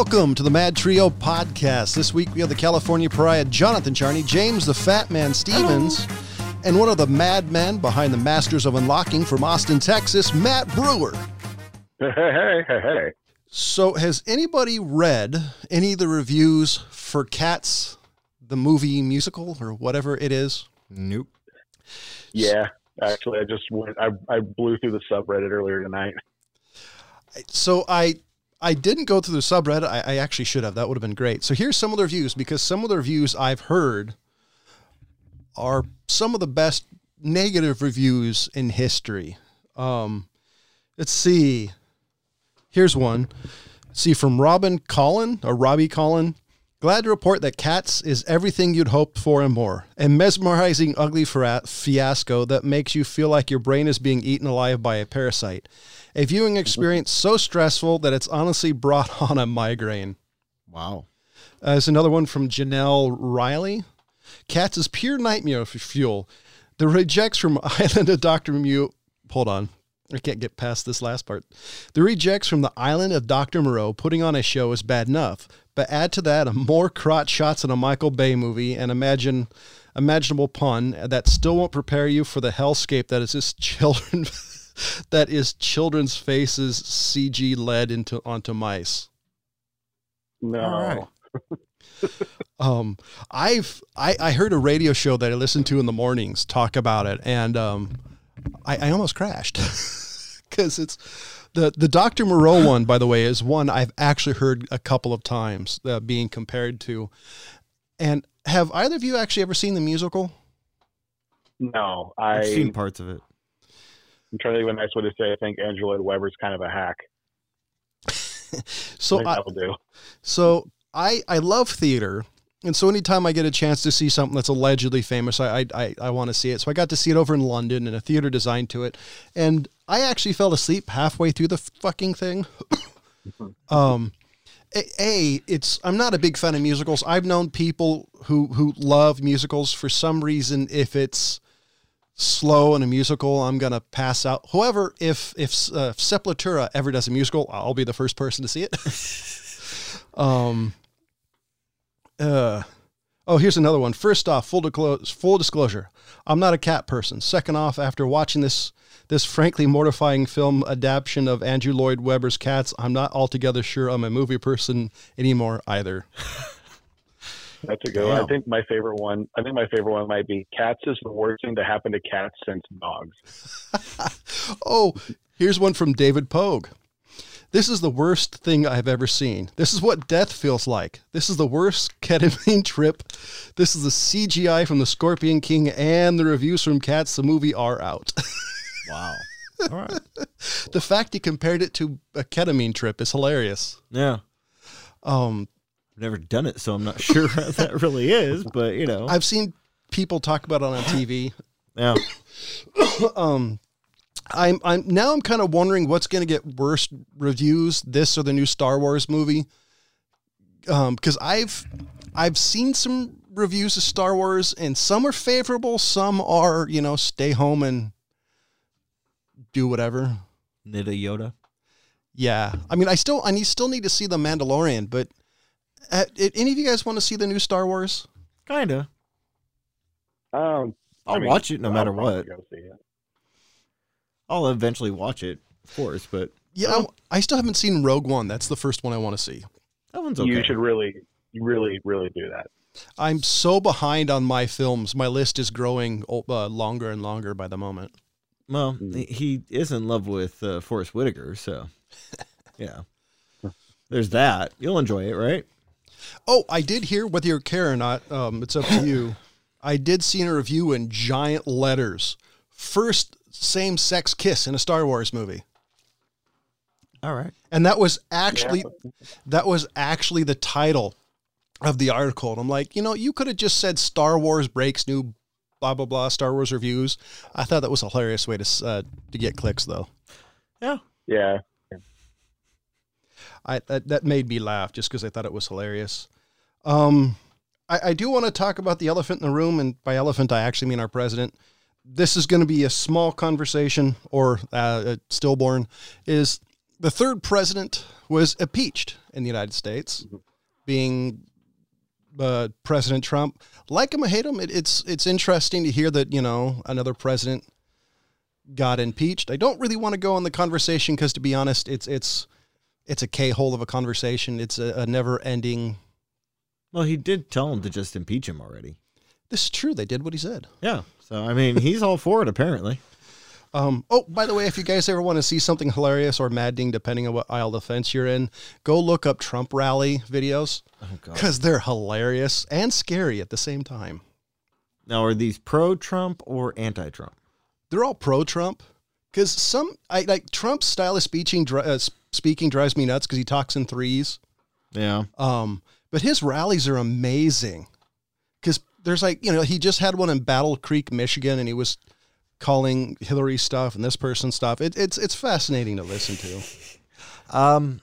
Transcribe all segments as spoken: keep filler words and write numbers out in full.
Welcome to the Mad Trio podcast. This week we have the California Pariah, Jonathan Charney, James the Fat Man Stevens, and one of the madmen behind the Masters of Unlocking from Austin, Texas, Matt Brewer. Hey, hey, hey, hey. So has anybody read any of the reviews for Cats, the movie musical, or whatever it is? Nope. Yeah, actually, I just went, I, I blew through the subreddit earlier tonight. So I I didn't go through the subreddit. I, I actually should have. That would have been great. So here's some of the reviews, because some of the reviews I've heard are some of the best negative reviews in history. Um, let's see. Here's one. See, from Robin Collin, or Robbie Collin. Glad to report that Cats is everything you'd hoped for and more. A mesmerizing, ugly fiasco that makes you feel like your brain is being eaten alive by a parasite. A viewing experience so stressful that it's honestly brought on a migraine. Wow. Uh, there's another one from Janelle Riley. Cats is pure nightmare fuel. The rejects from Island of Doctor Moreau. Hold on. I can't get past this last part. The rejects from the Island of Doctor Moreau putting on a show is bad enough, but add to that a more crotch shots in a Michael Bay movie and imagine imaginable pun that still won't prepare you for the hellscape that is this children that is children's faces C G led into onto mice. No. All right. um, I've I, I heard a radio show that I listened to in the mornings talk about it, and um, I, I almost crashed because it's the the Doctor Moreau one. By the way, is one I've actually heard a couple of times uh, being compared to. And have either of you actually ever seen the musical? No, I, I've seen parts of it. I'm trying to think of a nice way to say I think Andrew Lloyd Webber's kind of a hack. so I, I, that'll do. so I I love theater. And so anytime I get a chance to see something that's allegedly famous, I I, I want to see it. So I got to see it over in London in a theater designed to it. And I actually fell asleep halfway through the fucking thing. um, a, a, it's I'm not a big fan of musicals. I've known people who, who love musicals. For some reason, if it's slow in a musical, I'm going to pass out. However, if, if uh, Sepultura ever does a musical, I'll be the first person to see it. um. Uh, oh, here's another one. First off, full, disclose, full disclosure, I'm not a cat person. Second off, after watching this this frankly mortifying film adaptation of Andrew Lloyd Webber's Cats, I'm not altogether sure I'm a movie person anymore either. That's a good one. I think my favorite one, I think my favorite one might be Cats is the worst thing to happen to cats since dogs. Oh, here's one from David Pogue. This is the worst thing I've ever seen. This is what death feels like. This is the worst ketamine trip. This is the C G I from the Scorpion King, and the reviews from Cats, the movie, are out. Wow. All right. The fact he compared it to a ketamine trip is hilarious. Yeah. Um, I've never done it, so I'm not sure how that really is, but you know. I've seen people talk about it on T V. Yeah. um, I'm I'm now I'm kind of wondering what's going to get worse reviews, this or the new Star Wars movie. Um, because I've I've seen some reviews of Star Wars, and some are favorable, some are, you know, stay home and do whatever. Knit a Yoda. Yeah, I mean, I still I need still need to see The Mandalorian, but uh, any of you guys want to see the new Star Wars? Kinda. Um, I'll I mean, watch it no I'll matter probably what. go see it. I'll eventually watch it, of course, but Yeah, well, I, I still haven't seen Rogue One. That's the first one I want to see. that one's okay. You should really, really, really do that. I'm so behind on my films. My list is growing uh, longer and longer by the moment. Well, he is in love with uh, Forrest Whitaker, so yeah. There's that. You'll enjoy it, right? Oh, I did hear, whether you care or not, um, it's up to you. I did see in a review in giant letters, first same-sex kiss in a Star Wars movie. All right. And that was actually, Yeah. that was actually the title of the article. And I'm like, you know, you could have just said Star Wars breaks new blah, blah, blah, Star Wars reviews. I thought that was a hilarious way to, uh, to get clicks, though. Yeah. Yeah. I, that, that made me laugh just because I thought it was hilarious. Um, I, I do want to talk about the elephant in the room, and by elephant, I actually mean our president. This is going to be a small conversation, or uh, stillborn, is the third president was impeached. in the United States, being uh, President Trump. Like him or hate him, it, it's it's interesting to hear that, you know, another president got impeached. I don't really want to go on the conversation because, to be honest, it's it's it's a K-hole of a conversation. It's a, a never-ending. Well, he did tell him to just impeach him already. This is true. They did what he said. Yeah. So, I mean, he's all for it, apparently. Um, oh, by the way, if you guys ever want to see something hilarious or maddening, depending on what aisle of the fence you're in, go look up Trump rally videos because oh, they're hilarious and scary at the same time. Now, are these pro-Trump or anti-Trump? They're all pro-Trump because some I like Trump's style of speaking. Uh, speaking drives me nuts because he talks in threes. Yeah. Um, but his rallies are amazing because there's like, you know, he just had one in Battle Creek, Michigan, and he was calling Hillary stuff and this person stuff. It, it's it's fascinating to listen to. Um,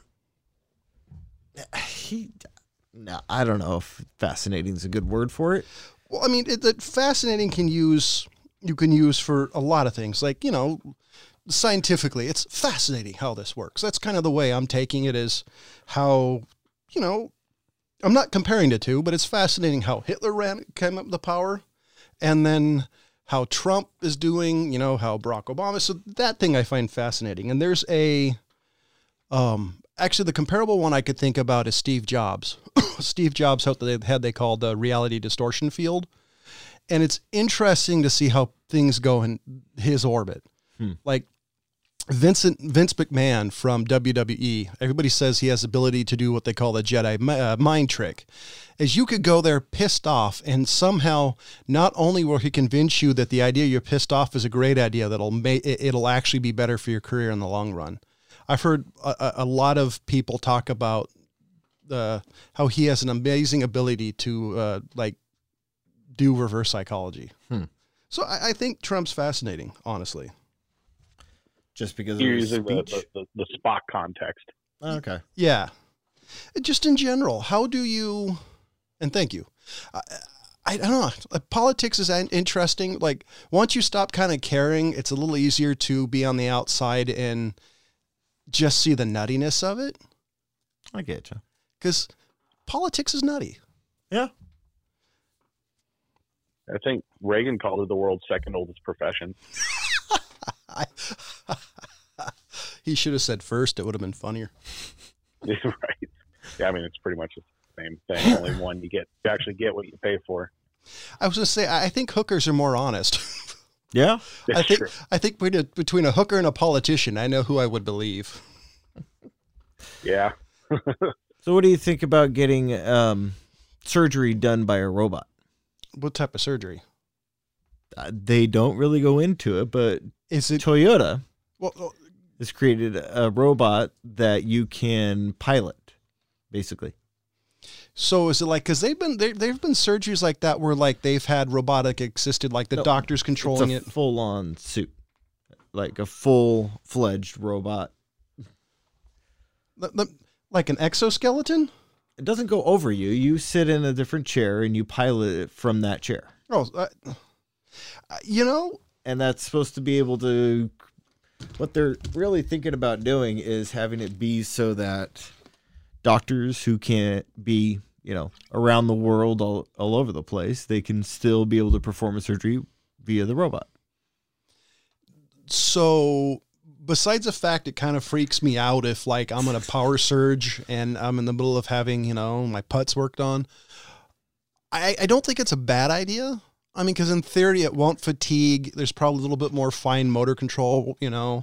he, no, I don't know if fascinating is a good word for it. Well, I mean, it, it fascinating can use you can use for a lot of things. Like, you know, scientifically, it's fascinating how this works. That's kind of the way I'm taking it, is how, you know, I'm not comparing the two, but it's fascinating how Hitler ran came up to power, and then how Trump is doing, you know, how Barack Obama. So that thing I find fascinating. And there's a, um, actually the comparable one I could think about is Steve Jobs. Steve Jobs had they had they called the reality distortion field. And it's interesting to see how things go in his orbit. Hmm. Like Vincent, Vince McMahon from W W E, everybody says he has the ability to do what they call the Jedi uh, mind trick. Is you could go there pissed off, and somehow not only will he convince you that the idea you're pissed off is a great idea, that'll make it'll actually be better for your career in the long run. I've heard a, a lot of people talk about uh, how he has an amazing ability to uh, like do reverse psychology. Hmm. So I, I think Trump's fascinating, honestly. Just because you're of using the, speech? the, the, the Spock context. Oh, okay. Yeah. Just in general, how do you, and thank you. I, I don't know. Politics is interesting. Like once you stop kind of caring, it's a little easier to be on the outside and just see the nuttiness of it. I get you. Because politics is nutty. Yeah. I think Reagan called it the world's second oldest profession. I, he should have said first. It would have been funnier. Right. Yeah, I mean, it's pretty much the same thing. Only one you get, you actually get what you pay for. I was going to say, I think hookers are more honest. Yeah, I think true. I think between a hooker and a politician, I know who I would believe. Yeah. So, what do you think about getting um, surgery done by a robot? What type of surgery? Uh, they don't really go into it, but is it Toyota well, well, has created a robot that you can pilot, basically. So is it like, because they've been there, they've been surgeries like that where like they've had robotic assisted, like the no, doctors controlling it's a it, full on suit, like a full fledged robot, the, the, like an exoskeleton. It doesn't go over you. You sit in a different chair and you pilot it from that chair. Oh, uh, you know, and that's supposed to be able to. What they're really thinking about doing is having it be so that doctors who can't be, you know, around the world all, all over the place, they can still be able to perform a surgery via the robot. So besides the fact it kind of freaks me out if like I'm in a power surge and I'm in the middle of having, you know, my putts worked on, I, I don't think it's a bad idea. I mean, because in theory it won't fatigue. There's probably a little bit more fine motor control, you know.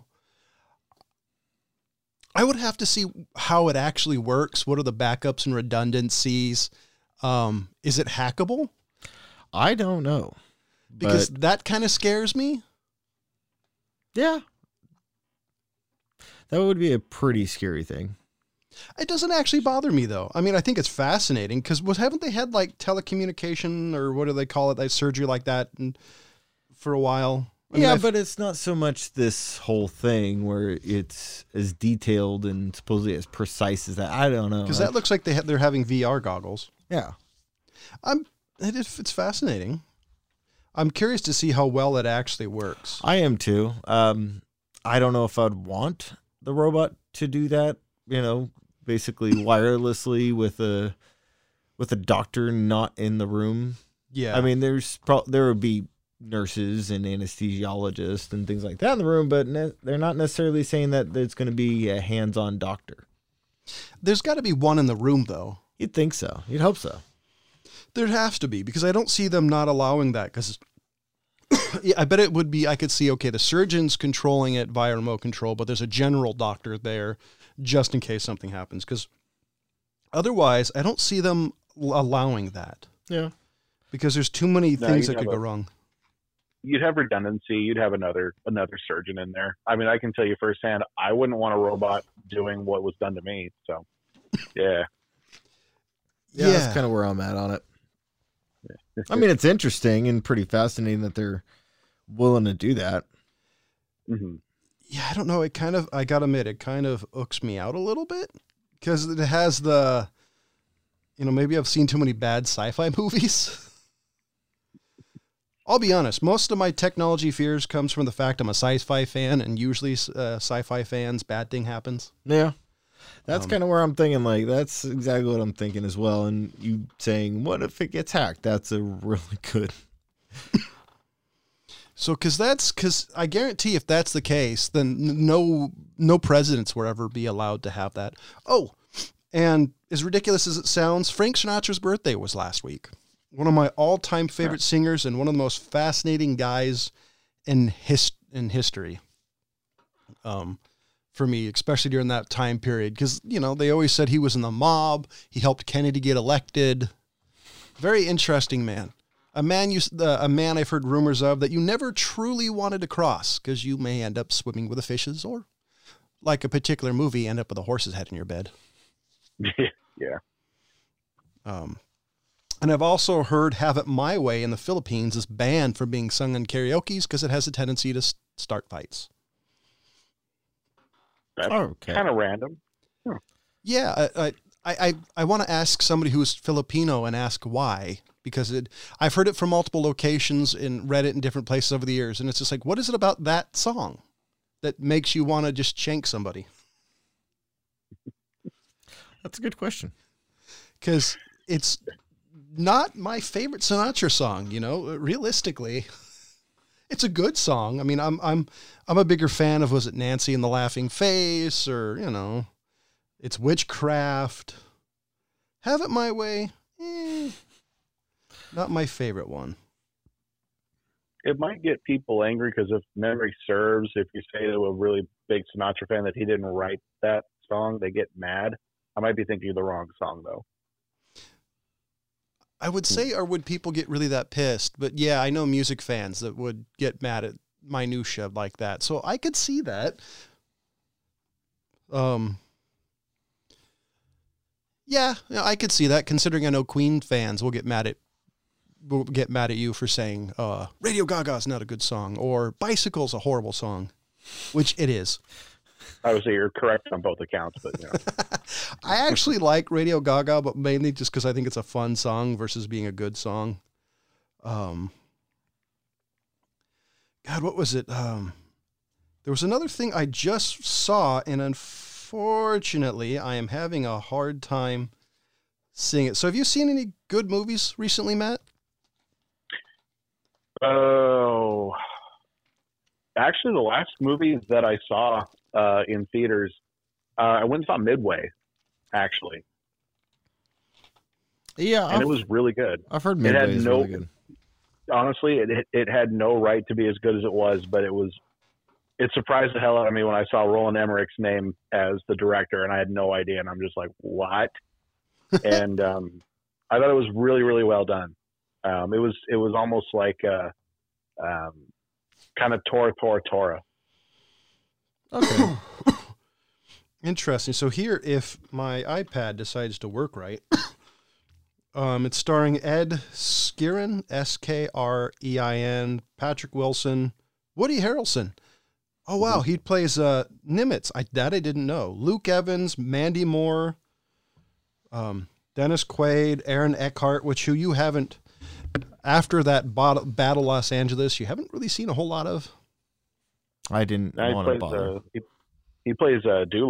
I would have to see how it actually works. What are the backups and redundancies? Um, is it hackable? I don't know. Because that kind of scares me. Yeah. That would be a pretty scary thing. It doesn't actually bother me, though. I mean, I think it's fascinating because what haven't they had like telecommunication or what do they call it, like surgery like that and, for a while? I yeah, mean, but it's not so much this whole thing where it's as detailed and supposedly as precise as that. I don't know. Because that looks like they ha- they're having V R goggles. Yeah. I'm. It is, it's fascinating. I'm curious to see how well it actually works. I am too. Um, I don't know if I'd want the robot to do that, you know, basically wirelessly with a with a doctor not in the room. Yeah. I mean, there's pro- there would be nurses and anesthesiologists and things like that in the room, but ne- they're not necessarily saying that it's going to be a hands-on doctor. There's got to be one in the room, though. You'd think so. You'd hope so. There has to be, because I don't see them not allowing that. Because yeah, I bet it would be, I could see, okay, the surgeon's controlling it via remote control, but there's a general doctor there just in case something happens. Because otherwise, I don't see them allowing that. Yeah. Because there's too many No, things you'd that could have go a- wrong. You'd have redundancy. You'd have another another surgeon in there. I mean, I can tell you firsthand, I wouldn't want a robot doing what was done to me. So, yeah. Yeah, that's kind of where I'm at on it. I mean, it's interesting and pretty fascinating that they're willing to do that. hmm Yeah, I don't know. It kind of, I got to admit, it kind of ooks me out a little bit because it has the, you know, maybe I've seen too many bad sci-fi movies. I'll be honest. Most of my technology fears comes from the fact I'm a sci-fi fan, and usually uh, sci-fi fans, bad thing happens. Yeah. That's Um, kind of where I'm thinking, like, that's exactly what I'm thinking as well. And you saying, what if it gets hacked? That's a really good. So, because that's, because I guarantee if that's the case, then n- no, no presidents will ever be allowed to have that. Oh, and as ridiculous as it sounds, Frank Sinatra's birthday was last week. One of my all-time favorite singers and one of the most fascinating guys in his in history. Um, for me, especially during that time period, because you know they always said he was in the mob. He helped Kennedy get elected. Very interesting man. A man you uh, a man I've heard rumors of that you never truly wanted to cross because you may end up swimming with the fishes, or like a particular movie, end up with a horse's head in your bed. yeah. Um, and I've also heard "Have It My Way" in the Philippines is banned from being sung in karaoke because it has a tendency to s- start fights. That's Okay. kind of random. Yeah, I I I, I want to ask somebody who's Filipino and ask why, because it I've heard it from multiple locations and read it in different places over the years, and it's just like, what is it about that song that makes you want to just shank somebody? That's a good question. Because it's not my favorite Sinatra song, you know, realistically. It's a good song. I mean, I'm I'm I'm a bigger fan of, was it Nancy and the Laughing Face, or, you know, it's Witchcraft. Have It My Way. Eh, not my favorite one. It might get people angry because if memory serves, if you say to a really big Sinatra fan that he didn't write that song, they get mad. I might be thinking of the wrong song, though. I would say, or would people get really that pissed? But yeah, I know music fans that would get mad at minutia like that. So I could see that. Um, yeah, yeah, I could see that, considering I know Queen fans will get mad at will get mad at you for saying uh, Radio Gaga's not a good song, or Bicycle's a horrible song, which it is. I would say you're correct on both accounts, but you know. I actually like Radio Gaga, but mainly just because I think it's a fun song versus being a good song. Um, God, what was it? Um, there was another thing I just saw, and unfortunately, I am having a hard time seeing it. So, have you seen any good movies recently, Matt? Oh, actually, the last movie that I saw uh, in theaters, uh, I went and saw Midway, actually, Yeah, and I've, it was really good. I've heard it had Midway is no- really good. Honestly, it it- it had no right to be as good as it was, but it was. It surprised the hell out of me when I saw Roland Emmerich's name as the director, and I had no idea, and I'm just like, what? and um, I thought it was really, really well done. Um, it was it was almost like uh, um, kind of Tora Tora Tora. Okay. Interesting. So here, if my iPad decides to work right, um, it's starring Ed Skrein, S K R E I N, Patrick Wilson, Woody Harrelson. Oh, wow. He plays uh, Nimitz. I, that I didn't know. Luke Evans, Mandy Moore, um, Dennis Quaid, Aaron Eckhart, which who you haven't, after that bot- Battle Los Angeles, you haven't really seen a whole lot of. I didn't Now he want to plays bother. uh, he, he plays uh, Doolittle.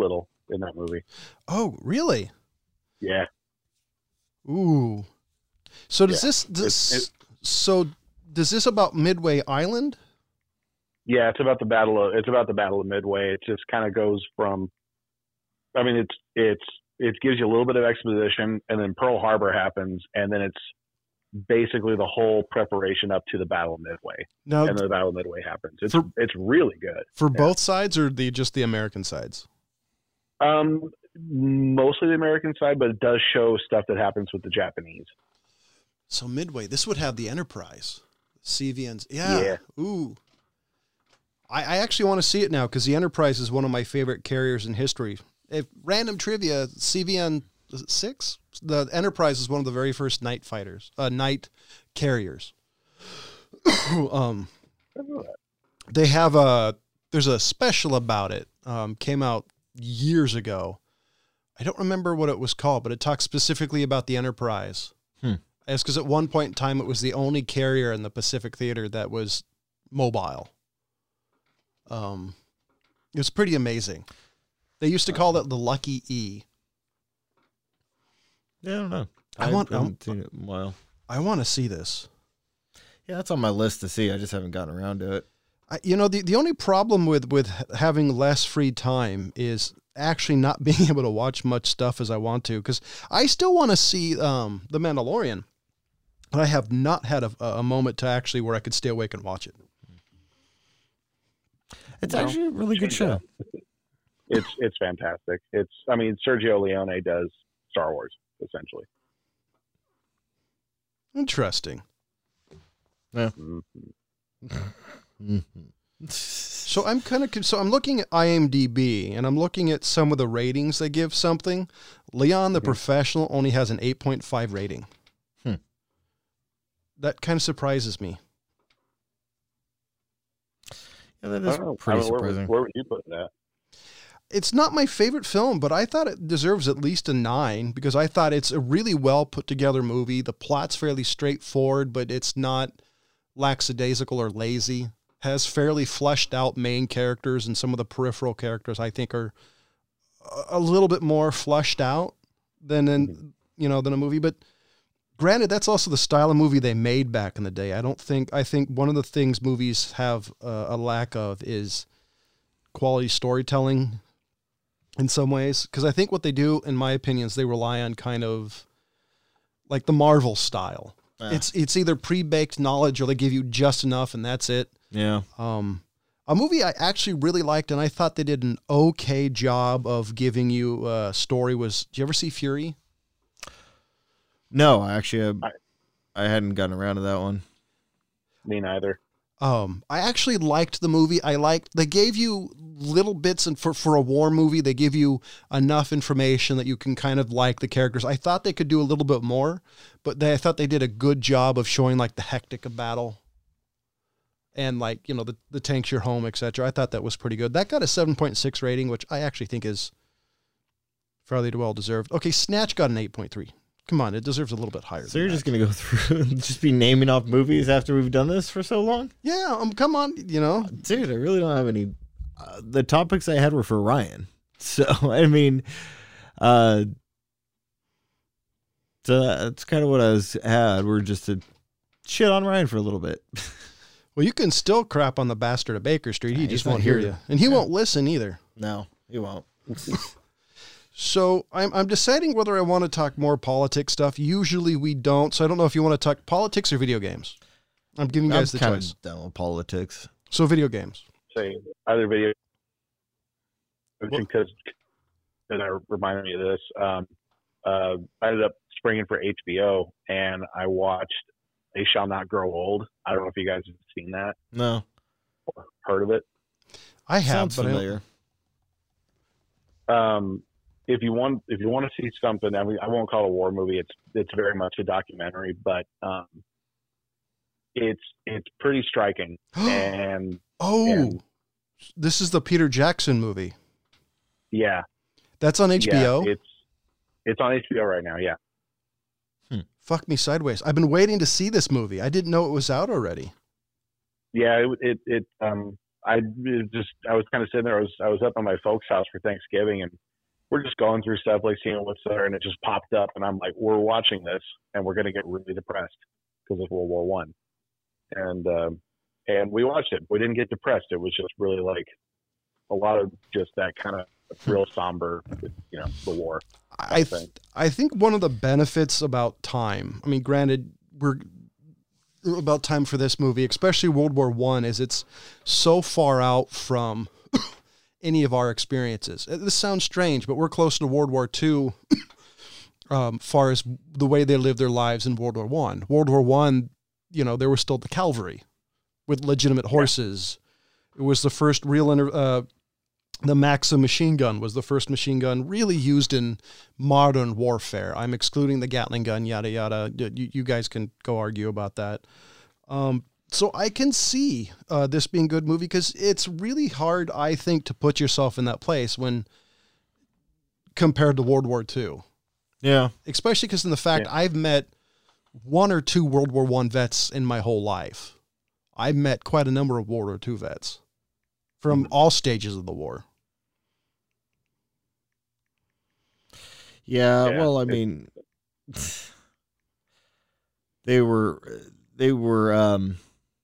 in that movie. Oh, really? Yeah. Ooh. So does Yeah. this, this It- it- so does this about Midway Island? Yeah, it's about the battle of it's about the Battle of Midway. It just kind of goes from, I mean, it's it's it gives you a little bit of exposition, and then Pearl Harbor happens, and then it's basically the whole preparation up to the Battle of Midway, Now, and then the Battle of Midway happens. It's For- it's really good. for yeah. both sides or the just the American sides? Um, mostly the American side, but it does show stuff that happens with the Japanese. So Midway, this would have the Enterprise, C V Ns. Yeah. Yeah. Ooh. I, I actually want to see it now because the Enterprise is one of my favorite carriers in history. If random trivia, C V N six, the Enterprise is one of the very first night fighters, uh, night carriers. um, they have a there's a special about it. Um, came out years ago. I don't remember what it was called, but it talks specifically about the Enterprise. Hmm. It's because at one point in time, it was the only carrier in the Pacific Theater that was mobile. Um, it was pretty amazing. They used to call it the Lucky E. Yeah, I don't know. I want- haven't seen it in a while. I want to see this. Yeah, that's on my list to see. I just haven't gotten around to it. I, you know, the, the only problem with, with having less free time is actually not being able to watch much stuff as I want to, because I still want to see um, The Mandalorian, but I have not had a, a moment to actually where I could stay awake and watch it. It's Well, actually a really good show. It's it's fantastic. It's I mean Sergio Leone does Star Wars essentially. Interesting. Mhm. Mhm. So I'm kind of so I'm looking at IMDb and I'm looking at some of the ratings they give something. Leon the Mhm. Professional only has an eight point five rating. Hmm. That kind of surprises me. Yeah, that I is don't know. pretty I mean, where, surprising. would- where would you put that? It's not my favorite film, but I thought it deserves at least a nine because I thought it's a really well put together movie. The plot's fairly straightforward, but it's not lackadaisical or lazy. Has fairly fleshed out main characters, and some of the peripheral characters I think are a- a little bit more fleshed out than in, you know, than a movie. But granted, that's also the style of movie they made back in the day. I don't think, I think one of the things movies have uh, a lack of is quality storytelling in some ways. Cause I think what they do, in my opinion, is they rely on kind of like the Marvel style. Ah. It's, it's either pre-baked knowledge or they give you just enough and that's it. Yeah. Um, a movie I actually really liked and I thought they did an okay job of giving you a story was, did you ever see Fury? No, actually, I, I- I hadn't gotten around to that one. Me neither. Um, I actually liked the movie. I liked, they gave you little bits, and for, for a war movie, they give you enough information that you can kind of like the characters. I thought they could do a little bit more, but they, I thought they did a good job of showing like the hectic of battle and like, you know, the, the tanks your home, et cetera. I thought that was pretty good. That got a seven point six rating, which I actually think is fairly well deserved. Okay. Snatch got an eight point three. Come on. It deserves a little bit higher. So than you're that. just going to go through and just be naming off movies after we've done this for so long? Yeah. Um, come on. You know, Dude, I really don't have any. Uh, the topics I had were for Ryan. So, I mean, uh, so that's kind of what I was had. We're just to shit on Ryan for a little bit. well, you can still crap on the bastard of Baker Street. He Yeah, just he's not won't hear here. you, and he Yeah. won't listen either. No, he won't. So I'm I'm deciding whether I want to talk more politics stuff. Usually we don't. So I don't know if you want to talk politics or video games. I'm giving you guys I'm the kind choice. of done with politics. So video games. Say either video What- because that reminded me of this. Um, uh, I ended up springing for H B O and I watched They Shall Not Grow Old. I don't know if you guys have seen that No, or heard of it. I have, sounds but I don't, familiar. Um, if you want, if you want to see something, I mean, I won't call it a war movie. It's it's very much a documentary, but um, it's it's pretty striking. And oh, and- this is the Peter Jackson movie. yeah, That's on H B O. yeah, it's it's on H B O right now. Yeah. Fuck me sideways. I've been waiting to see this movie. I didn't know it was out already. Yeah, it, it, it um, I it just, I was kind of sitting there. I was, I was up at my folks' house for Thanksgiving, and we're just going through stuff, like seeing what's there, and it just popped up, and I'm like, we're watching this, and we're going to get really depressed because of World War One, and um, and we watched it. We didn't get depressed. It was just really like a lot of just that kind of real somber, you know, the war. I th- I think one of the benefits about time, I mean, granted, we're about time for this movie, especially World War One, is it's so far out from any of our experiences. This sounds strange, but we're closer to World War Two, um, far as the way they lived their lives in World War One. World War One, you know, there was still the cavalry with legitimate horses. It was the first real, inter- uh, the Maxim machine gun was the first machine gun really used in modern warfare. I'm excluding the Gatling gun, yada, yada. You, you guys can go argue about that. Um, so I can see uh, this being a good movie because it's really hard, I think, to put yourself in that place when compared to World War Two. Yeah. Especially because in the fact Yeah. I've met one or two World War One vets in my whole life. I've met quite a number of World War Two vets from Mhm. all stages of the war. Yeah, Yeah, well, I it- mean, they were they were um,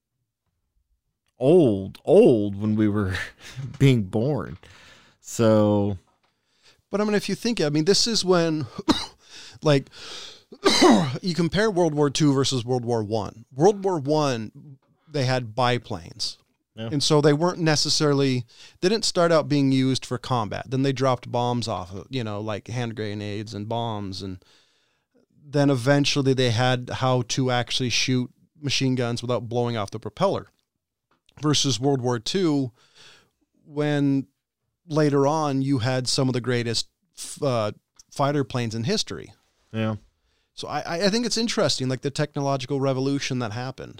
old, old when we were being born. So, But I mean, if you think, I mean, this is when, like, you compare World War Two versus World War One. World War One, they had biplanes. Yeah. And so they weren't necessarily, they didn't start out being used for combat. Then they dropped bombs off of, you know, like hand grenades and bombs. And then eventually they had how to actually shoot machine guns without blowing off the propeller. Versus World War Two, when later on you had some of the greatest uh, fighter planes in history. yeah. So I, I think it's interesting, like the technological revolution that happened.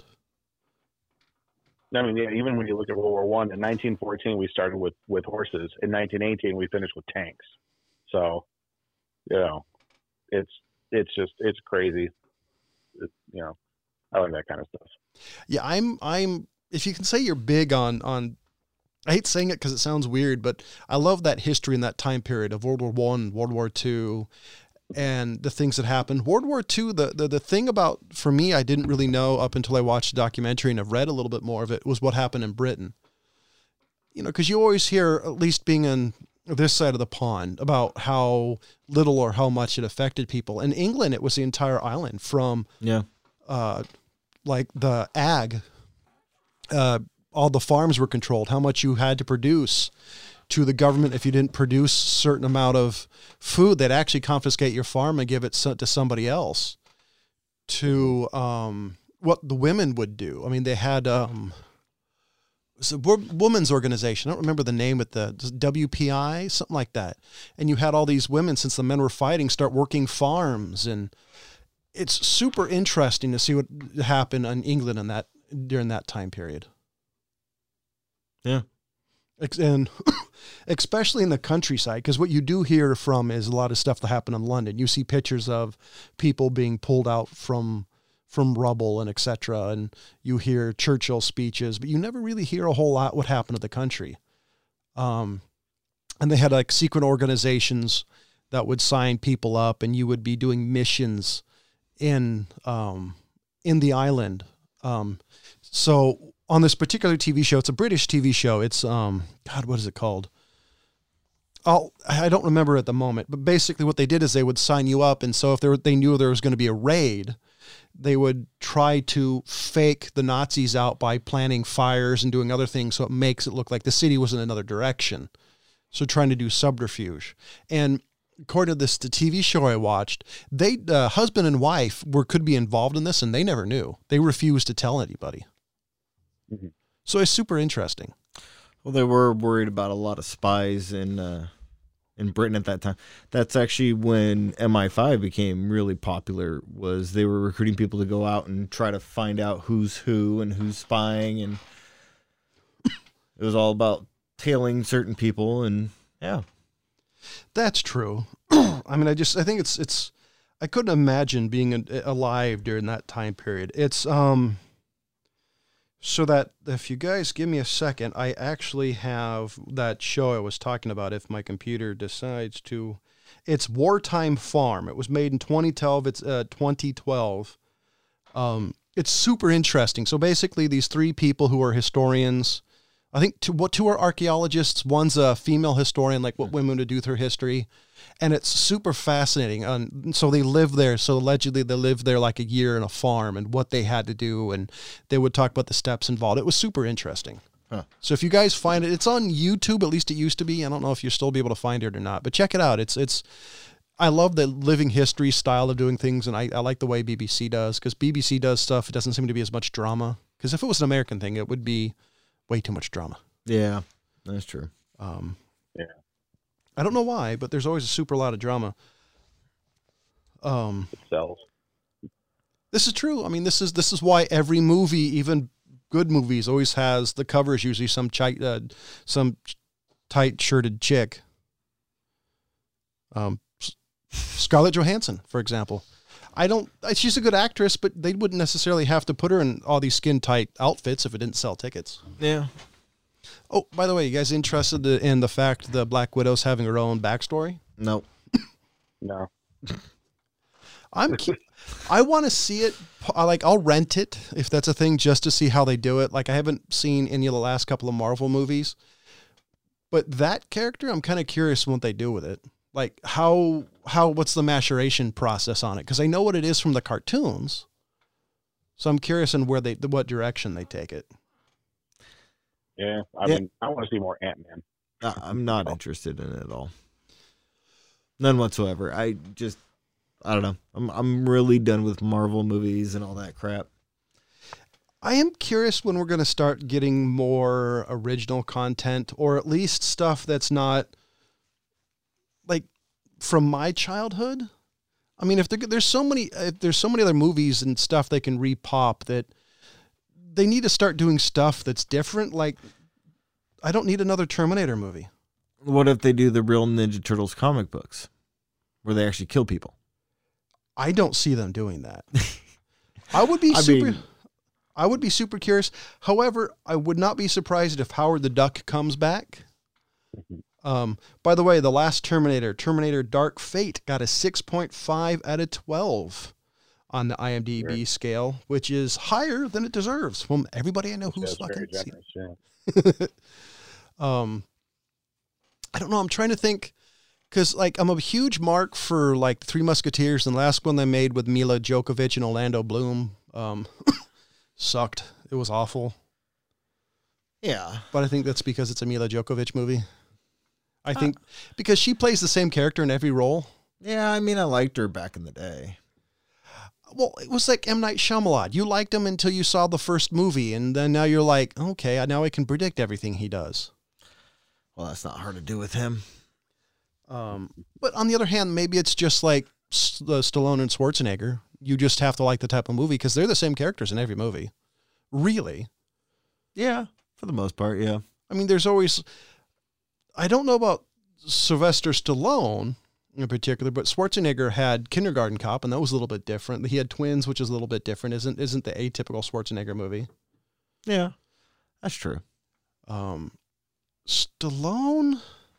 I mean, yeah, even when you look at World War One, in nineteen fourteen we started with, with horses. In nineteen eighteen we finished with tanks. So, you know, it's it's just it's crazy. It, you know, I like that kind of stuff. Yeah, I'm I'm if you can say you're big on on I hate saying it because it sounds weird, but I love that history in that time period of World War One, World War Two, and the things that happened. World War Two, the, the the thing about, for me, I didn't really know up until I watched the documentary and I've read a little bit more of it, was what happened in Britain. You know, because you always hear, at least being on this side of the pond, about how little or how much it affected people. In England, it was the entire island from Yeah. uh, like the ag, uh, all the farms were controlled, how much you had to produce to the government. If you didn't produce a certain amount of food, they'd actually confiscate your farm and give it so- to somebody else. To um, what the women would do. I mean, they had um, it's a wo- women's organization. I don't remember the name at the W P I, something like that. And you had all these women, since the men were fighting, start working farms, and it's super interesting to see what happened in England in that during that time period. Yeah. Ex- And especially in the countryside, because what you do hear from is a lot of stuff that happened in London. You see pictures of people being pulled out from from rubble and et cetera. And you hear Churchill speeches, but you never really hear a whole lot what happened to the country. Um, and they had like secret organizations that would sign people up, and you would be doing missions in um, in the island. Um, so on this particular T V show, it's a British T V show. It's um, God, what is it called? I'll, I don't remember at the moment, but basically what they did is they would sign you up. And so if there, they knew there was going to be a raid, they would try to fake the Nazis out by planning fires and doing other things. So it makes it look like the city was in another direction. So trying to do subterfuge. And according to this, the T V show I watched, they, uh, husband and wife were, could be involved in this, and they never knew. They refused to tell anybody. Mm-hmm. So it's super interesting. Well, they were worried about a lot of spies in uh, in Britain at that time. That's actually when M I five became really popular. Was they were recruiting people to go out and try to find out who's who and who's spying, and it was all about tailing certain people. And yeah, That's true. I mean, I just, I think it's, it's, I couldn't imagine being a, alive during that time period. It's, um, So that if you guys give me a second, I actually have that show I was talking about. If my computer decides to, it's Wartime Farm. It was made in twenty twelve. It's uh, twenty twelve. Um, it's super interesting. So basically, these three people who are historians. I think two, what two are archaeologists. One's a female historian, like what women would do through history. And it's super fascinating. Um, so they live there. So allegedly they lived there like a year in a farm and what they had to do. And they would talk about the steps involved. It was super interesting. Huh. So if you guys find it, it's on YouTube. At least it used to be. I don't know if you'll still be able to find it or not, but check it out. It's, it's, I love the living history style of doing things. And I, I like the way B B C does, because B B C does stuff. It doesn't seem to be as much drama. Because if it was an American thing, it would be way too much drama. Yeah, that's true. Um, yeah. I don't know why, but there's always a super lot of drama. Um, it sells. This is true. I mean, this is this is why every movie, even good movies, always has the cover is usually some chi- uh, some tight shirted chick. Um, Scarlett Johansson, for example. I don't. She's a good actress, but they wouldn't necessarily have to put her in all these skin tight outfits if it didn't sell tickets. Yeah. Oh, by the way, you guys interested in the fact the Black Widow's having her own backstory? Nope. No. I'm. I want to see it. Like, I'll rent it if that's a thing, just to see how they do it. Like, I haven't seen any of the last couple of Marvel movies, but that character, I'm kind of curious what they do with it. Like, how how what's the maturation process on it? Because I know what it is from the cartoons, so I'm curious in where they what direction they take it. Yeah, I yeah. mean, I want to see more Ant-Man. Uh, I'm not interested in it at all. None whatsoever. I just, I don't know. I'm I'm really done with Marvel movies and all that crap. I am curious when we're going to start getting more original content, or at least stuff that's not like from my childhood. I mean, if there's so many, if there's so many other movies and stuff they can repop, that they need to start doing stuff that's different. Like, I don't need another Terminator movie. What if they do the real Ninja Turtles comic books where they actually kill people? I don't see them doing that. I would be I super, mean, I would be super curious. However, I would not be surprised if Howard the Duck comes back. Um, by the way, the last Terminator, Terminator Dark Fate, got a six point five out of twelve on the I M D B sure. scale, which is higher than it deserves from everybody I know who's fucking generous, yeah. um, I don't know. I'm trying to think, because like I'm a huge mark for like Three Musketeers, and the last one they made with Mila Djokovic and Orlando Bloom um, sucked. It was awful. Yeah, but I think that's because it's a Mila Djokovic movie. I think uh, because she plays the same character in every role. Yeah, I mean, I liked her back in the day. Well, it was like M. Night Shyamalan. You liked him until you saw the first movie, and then now you're like, okay, now I can predict everything he does. Well, that's not hard to do with him. Um, but on the other hand, maybe it's just like St- uh, Stallone and Schwarzenegger. You just have to like the type of movie because they're the same characters in every movie. Really? Yeah, for the most part, yeah. I mean, there's always... I don't know about Sylvester Stallone in particular, but Schwarzenegger had Kindergarten Cop, and that was a little bit different. He had Twins, which is a little bit different. Isn't isn't the atypical Schwarzenegger movie? Yeah, that's true. Um, Stallone,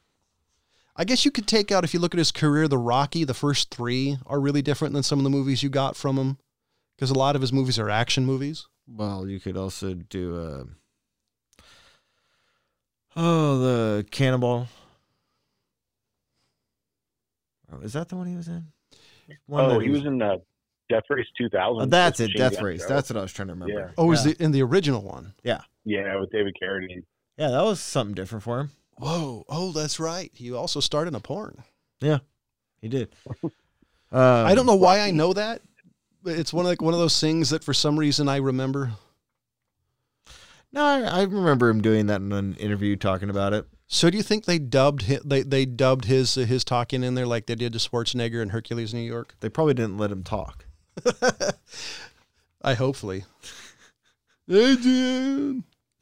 I guess you could take out, if you look at his career, the Rocky, the first three are really different than some of the movies you got from him, because a lot of his movies are action movies. Well, you could also do a... Oh, the Cannibal. Oh, is that the one he was in? One oh, he was, was in uh, Death Race two thousand. Oh, that's it, Death Race. Show. That's what I was trying to remember. Yeah. Oh, yeah. was it in the original one? Yeah. Yeah, with David Carradine. Yeah, that was something different for him. Whoa. Oh, that's right. He also starred in a porn. Yeah, he did. um, I don't know why I know that. But it's one of like one of those things that for some reason I remember. No, I, I remember him doing that in an interview talking about it. So do you think they dubbed his, they they dubbed his uh, his talking in there like they did to Schwarzenegger in Hercules, New York? They probably didn't let him talk. I hopefully. Adrian.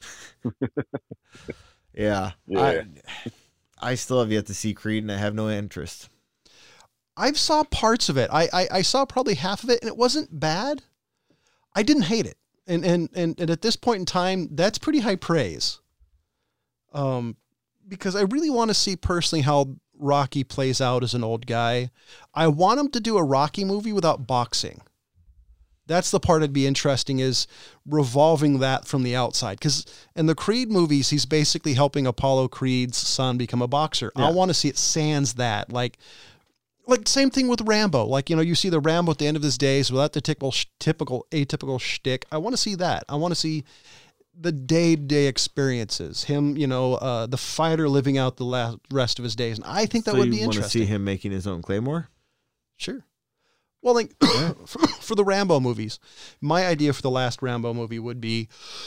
yeah, yeah. I, I still have yet to see Creed, and I have no interest. I've saw parts of it. I, I I saw probably half of it, and it wasn't bad. I didn't hate it. And, and, and, and at this point in time, that's pretty high praise. Um, because I really want to see personally how Rocky plays out as an old guy. I want him to do a Rocky movie without boxing. That's the part that'd be interesting, is revolving that from the outside. Because in the Creed movies, he's basically helping Apollo Creed's son become a boxer. Yeah. I want to see it sans that. Like, like same thing with Rambo. Like, you know, you see the Rambo at the end of his days without the typical, typical atypical shtick. I want to see that. I want to see the day-to-day experiences, him, you know, uh, the fighter living out the last rest of his days. And I think that so would be you interesting. Want to see him making his own Claymore? Sure. Well, like for, for the Rambo movies, my idea for the last Rambo movie would be,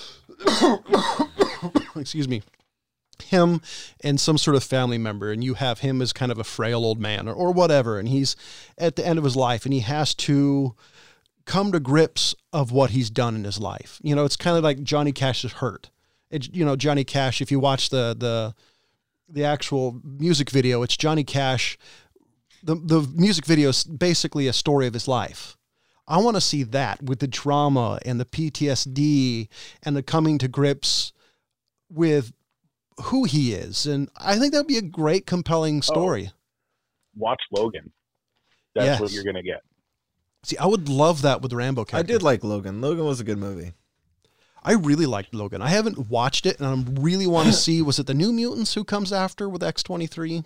excuse me, him and some sort of family member, and you have him as kind of a frail old man or, or whatever. And he's at the end of his life and he has to come to grips of what he's done in his life. You know, it's kind of like Johnny Cash's Hurt. It's, you know, Johnny Cash, if you watch the, the, the actual music video, it's Johnny Cash. The, the music video is basically a story of his life. I want to see that with the drama and the P T S D and the coming to grips with who he is. And I think that'd be a great, compelling story. Oh, watch Logan. That's yes. what you're going to get. See, I would love that with the Rambo character. I did like Logan. Logan was a good movie. I really liked Logan. I haven't watched it, and I really want to see, was it the New Mutants who comes after with X twenty-three?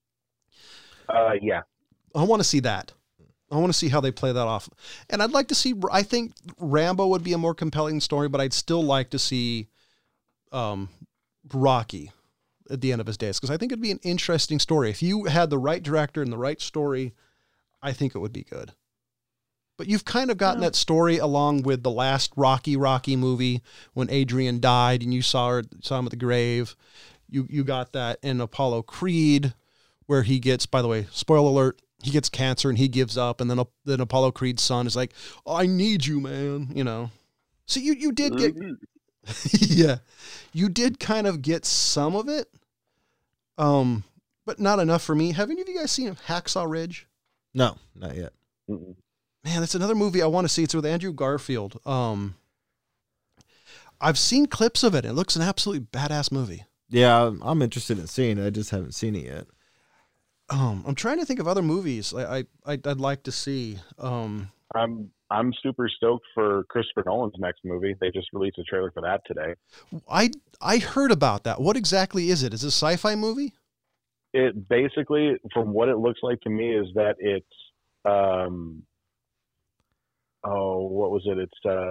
Uh, yeah. I want to see that. I want to see how they play that off. And I'd like to see, I think Rambo would be a more compelling story, but I'd still like to see um, Rocky at the end of his days, because I think it'd be an interesting story. If you had the right director and the right story, I think it would be good. But you've kind of gotten yeah. that story along with the last Rocky Rocky movie when Adrian died and you saw her, saw him at the grave. You you got that in Apollo Creed, where he gets, by the way, spoiler alert, he gets cancer and he gives up, and then then Apollo Creed's son is like, oh, I need you, man. You know. So you you did get yeah. You did kind of get some of it. Um, but not enough for me. Have any of you guys seen Hacksaw Ridge? No, not yet. Mm-mm. Man, that's another movie I want to see. It's with Andrew Garfield. Um, I've seen clips of it. It looks an absolutely badass movie. Yeah, I'm interested in seeing it. I just haven't seen it yet. Um, I'm trying to think of other movies I, I I'd, I'd like to see. Um, I'm I'm super stoked for Christopher Nolan's next movie. They just released a trailer for that today. I I heard about that. What exactly is it? Is it a sci-fi movie? It basically, from what it looks like to me, is that it's um. Oh, what was it? It's uh,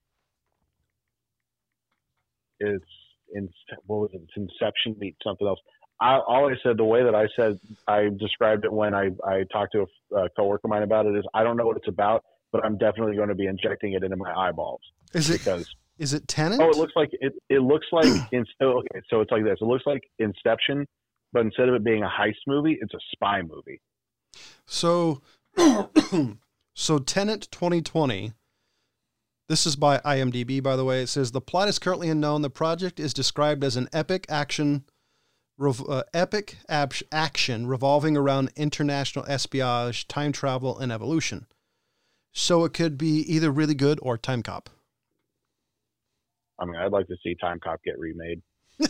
it's in what was it? It's Inception meets something else. I, all I said, the way that I said, I described it when I, I talked to a, a coworker of mine about it, is I don't know what it's about, but I'm definitely going to be injecting it into my eyeballs. Is it? Because, is it Tenet? Oh, it looks like it. It looks like in, okay, so it's like this. It looks like Inception, but instead of it being a heist movie, it's a spy movie. So. So Tenet twenty twenty, this is by I M D B, by the way. It says the plot is currently unknown. The project is described as an epic action, rev, uh, epic ab- action revolving around international espionage, time travel, and evolution. So it could be either really good or Time Cop. I mean, I'd like to see Time Cop get remade.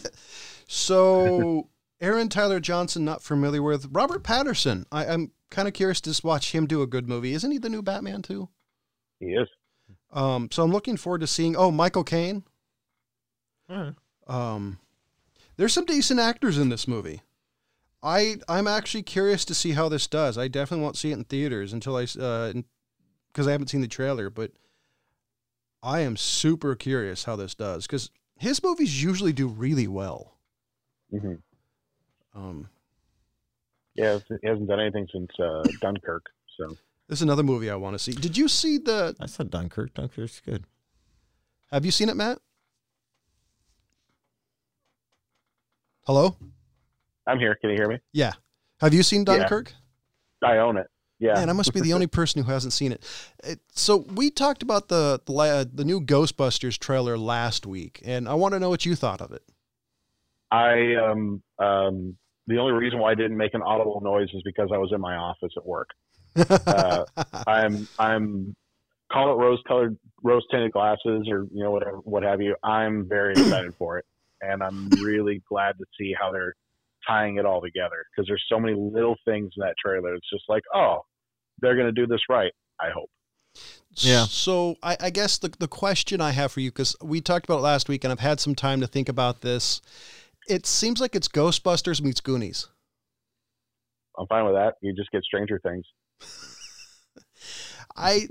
So Aaron Tyler Johnson, not familiar with. Robert Pattinson, I, I'm kind of curious to watch him do a good movie. Isn't he the new Batman too? He is. Um, so I'm looking forward to seeing, oh, Michael Caine. Right. Um, there's some decent actors in this movie. I, I'm actually curious to see how this does. I definitely won't see it in theaters until I, uh, cause I haven't seen the trailer, but I am super curious how this does. Cause his movies usually do really well. Mm-hmm. Um, Yeah, he hasn't done anything since uh, Dunkirk. So this is another movie I want to see. Did you see the? I saw Dunkirk. Dunkirk's good. Have you seen it, Matt? Hello? I'm here. Can you hear me? Yeah. Have you seen Dunkirk? Yeah. I own it. Yeah. Man, I must be the only person who hasn't seen it. it so we talked about the the, the new Ghostbusters trailer last week, and I want to know what you thought of it. I um um. The only reason why I didn't make an audible noise is because I was in my office at work. Uh, I'm I'm call it rose-colored, rose-tinted glasses, or you know whatever, what have you. I'm very excited for it, and I'm really glad to see how they're tying it all together because there's so many little things in that trailer. It's just like, oh, they're going to do this right. I hope. Yeah. So I, I guess the the question I have for you, because we talked about it last week, and I've had some time to think about this. It seems like it's Ghostbusters meets Goonies. I'm fine with that. You just get Stranger Things. I,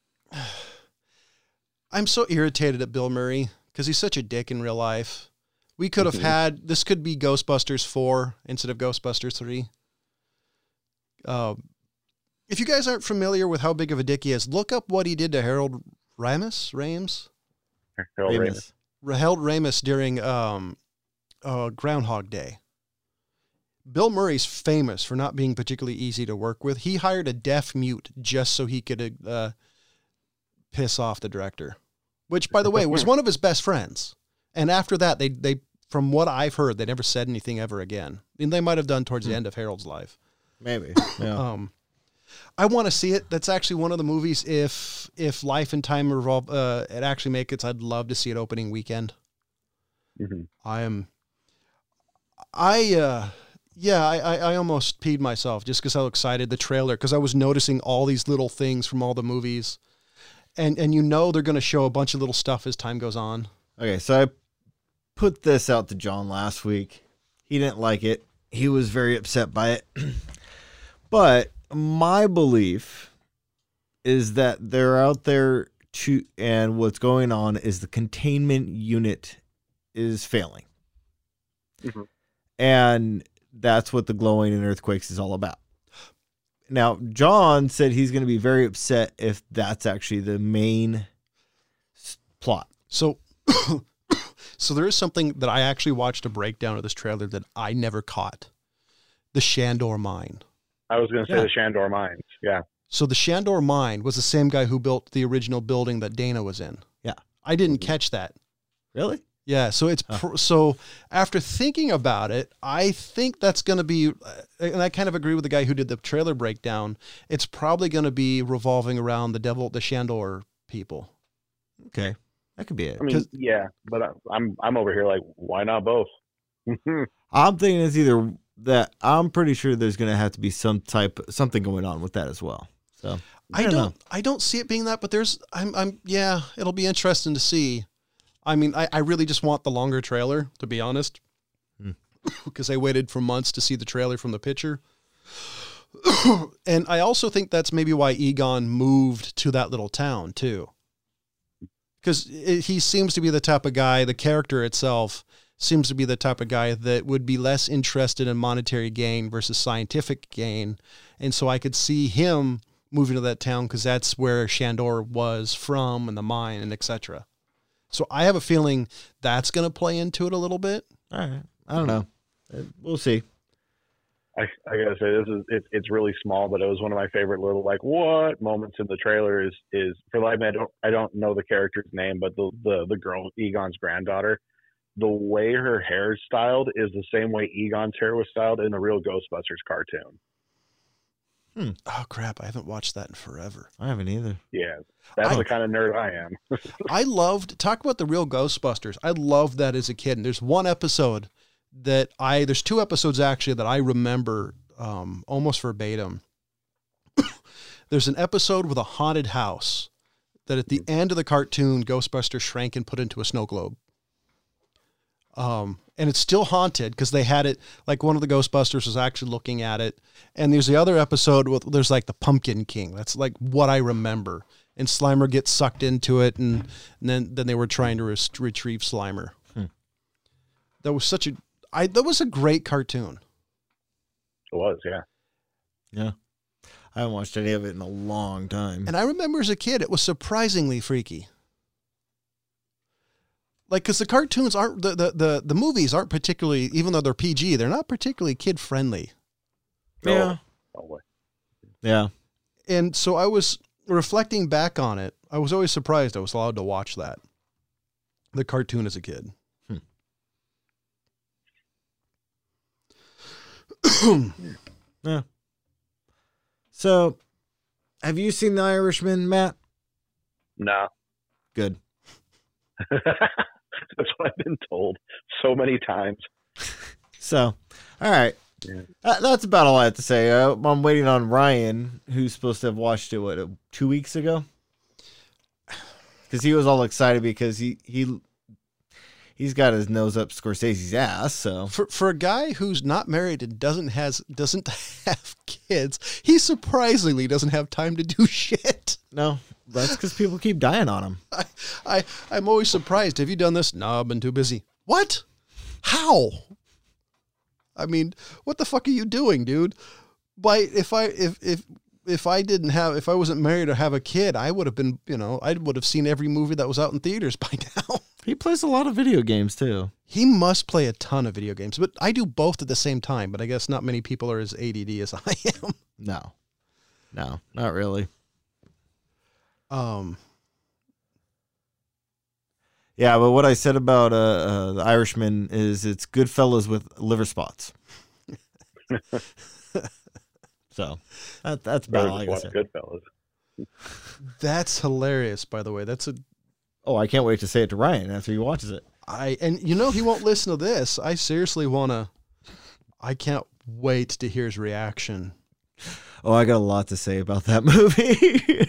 I'm so irritated at Bill Murray because he's such a dick in real life. We could have had, this could be Ghostbusters four instead of Ghostbusters three. Um, if you guys aren't familiar with how big of a dick he is, look up what he did to Harold Ramis, Rames? Harold Ramis. Ramis. Harold Ramis during um, uh, Groundhog Day. Bill Murray's famous for not being particularly easy to work with. He hired a deaf mute just so he could uh, piss off the director, which, by the way, was one of his best friends. And after that, they, they, from what I've heard, they never said anything ever again. And they might have done towards the end of Harold's life. Maybe. Yeah. Um, I want to see it. That's actually one of the movies. If if Life and Time revolve, uh, it actually makes it, I'd love to see it opening weekend. Mm-hmm. I am. I. Uh, Yeah, I, I, I almost peed myself just because how excited the trailer, because I was noticing all these little things from all the movies. And and you know they're going to show a bunch of little stuff as time goes on. Okay, so I put this out to John last week. He didn't like it. He was very upset by it. But my belief is that they're out there to, and what's going on is the containment unit is failing. Mm-hmm. And that's what the glowing and earthquakes is all about. Now, John said he's going to be very upset if that's actually the main s- plot. So, so there is something that I actually watched a breakdown of this trailer that I never caught. The Shandor Mine. I was going to say Yeah. the Shandor Mines. Yeah. So the Shandor Mine was the same guy who built the original building that Dana was in. Yeah. I didn't catch that. Really? Yeah, so it's pr- so after thinking about it, I think that's going to be, and I kind of agree with the guy who did the trailer breakdown. It's probably going to be revolving around the devil, the Shandor people. Okay. That could be it. I mean, yeah, but I, I'm I'm over here like, why not both? I'm thinking it's either that. I'm pretty sure there's going to have to be some type, something going on with that as well. So I I don't, don't don't I don't see it being that, but there's, I'm, I'm, yeah, it'll be interesting to see. I mean, I, I really just want the longer trailer, to be honest, because hmm. I waited for months to see the trailer from the picture. And I also think that's maybe why Egon moved to that little town, too. Because he seems to be the type of guy, the character itself seems to be the type of guy that would be less interested in monetary gain versus scientific gain. And so I could see him moving to that town because that's where Shandor was from and the mine and et cetera. So I have a feeling that's going to play into it a little bit. All right. I don't know. We'll see. I, I gotta say this is it, it's really small, but it was one of my favorite little like what moments in the trailer. Is is for life, I don't I don't know the character's name, but the the the girl, Egon's granddaughter, the way her hair is styled is the same way Egon's hair was styled in the real Ghostbusters cartoon. Hmm. Oh crap! I haven't watched that in forever. I haven't either. Yeah, that's I, the kind of nerd I am. I loved talk about the real Ghostbusters. I loved that as a kid. And there's one episode that I there's two episodes actually that I remember um, almost verbatim. There's an episode with a haunted house that at the end of the cartoon, Ghostbusters shrank and put into a snow globe. Um, and it's still haunted because they had it, like one of the Ghostbusters was actually looking at it. And there's the other episode with, there's like the Pumpkin King. That's like what I remember. And Slimer gets sucked into it. And, and then, then they were trying to res- retrieve Slimer. Hmm. That was such a, I, that was a great cartoon. It was, yeah. Yeah. I haven't watched any of it in a long time. And I remember as a kid, it was surprisingly freaky. Like, because the cartoons aren't, the, the, the, the movies aren't particularly, even though they're P G, they're not particularly kid-friendly. Yeah. No way. Yeah. And so I was reflecting back on it. I was always surprised I was allowed to watch that. The cartoon as a kid. Hmm. Yeah. So, have you seen The Irishman, Matt? No. Good. That's what I've been told so many times. So, all right. Yeah. Uh, that's about all I have to say. Uh, I'm waiting on Ryan, who's supposed to have watched it, what, uh, two weeks ago? Because he was all excited because he, he, he's got his nose up Scorsese's ass. So For for a guy who's not married and doesn't has doesn't have kids, he surprisingly doesn't have time to do shit. No, that's because people keep dying on him. I, I I'm always surprised. Have you done this? No, I've been too busy. What? How? I mean, what the fuck are you doing, dude? By if I if if if I didn't have if I wasn't married or have a kid, I would have been, you know, I would have seen every movie that was out in theaters by now. He plays a lot of video games too. He must play a ton of video games, but I do both at the same time. But I guess not many people are as A D D as I am. No, no, not really. Um. Yeah, but what I said about uh, uh, the Irishman is it's Goodfellas with liver spots. So that, that's about all I can say. Goodfellas. That's hilarious, by the way. That's a Oh, I can't wait to say it to Ryan after he watches it. I and you know he won't listen to this. I seriously wanna I can't wait to hear his reaction. Oh, I got a lot to say about that movie.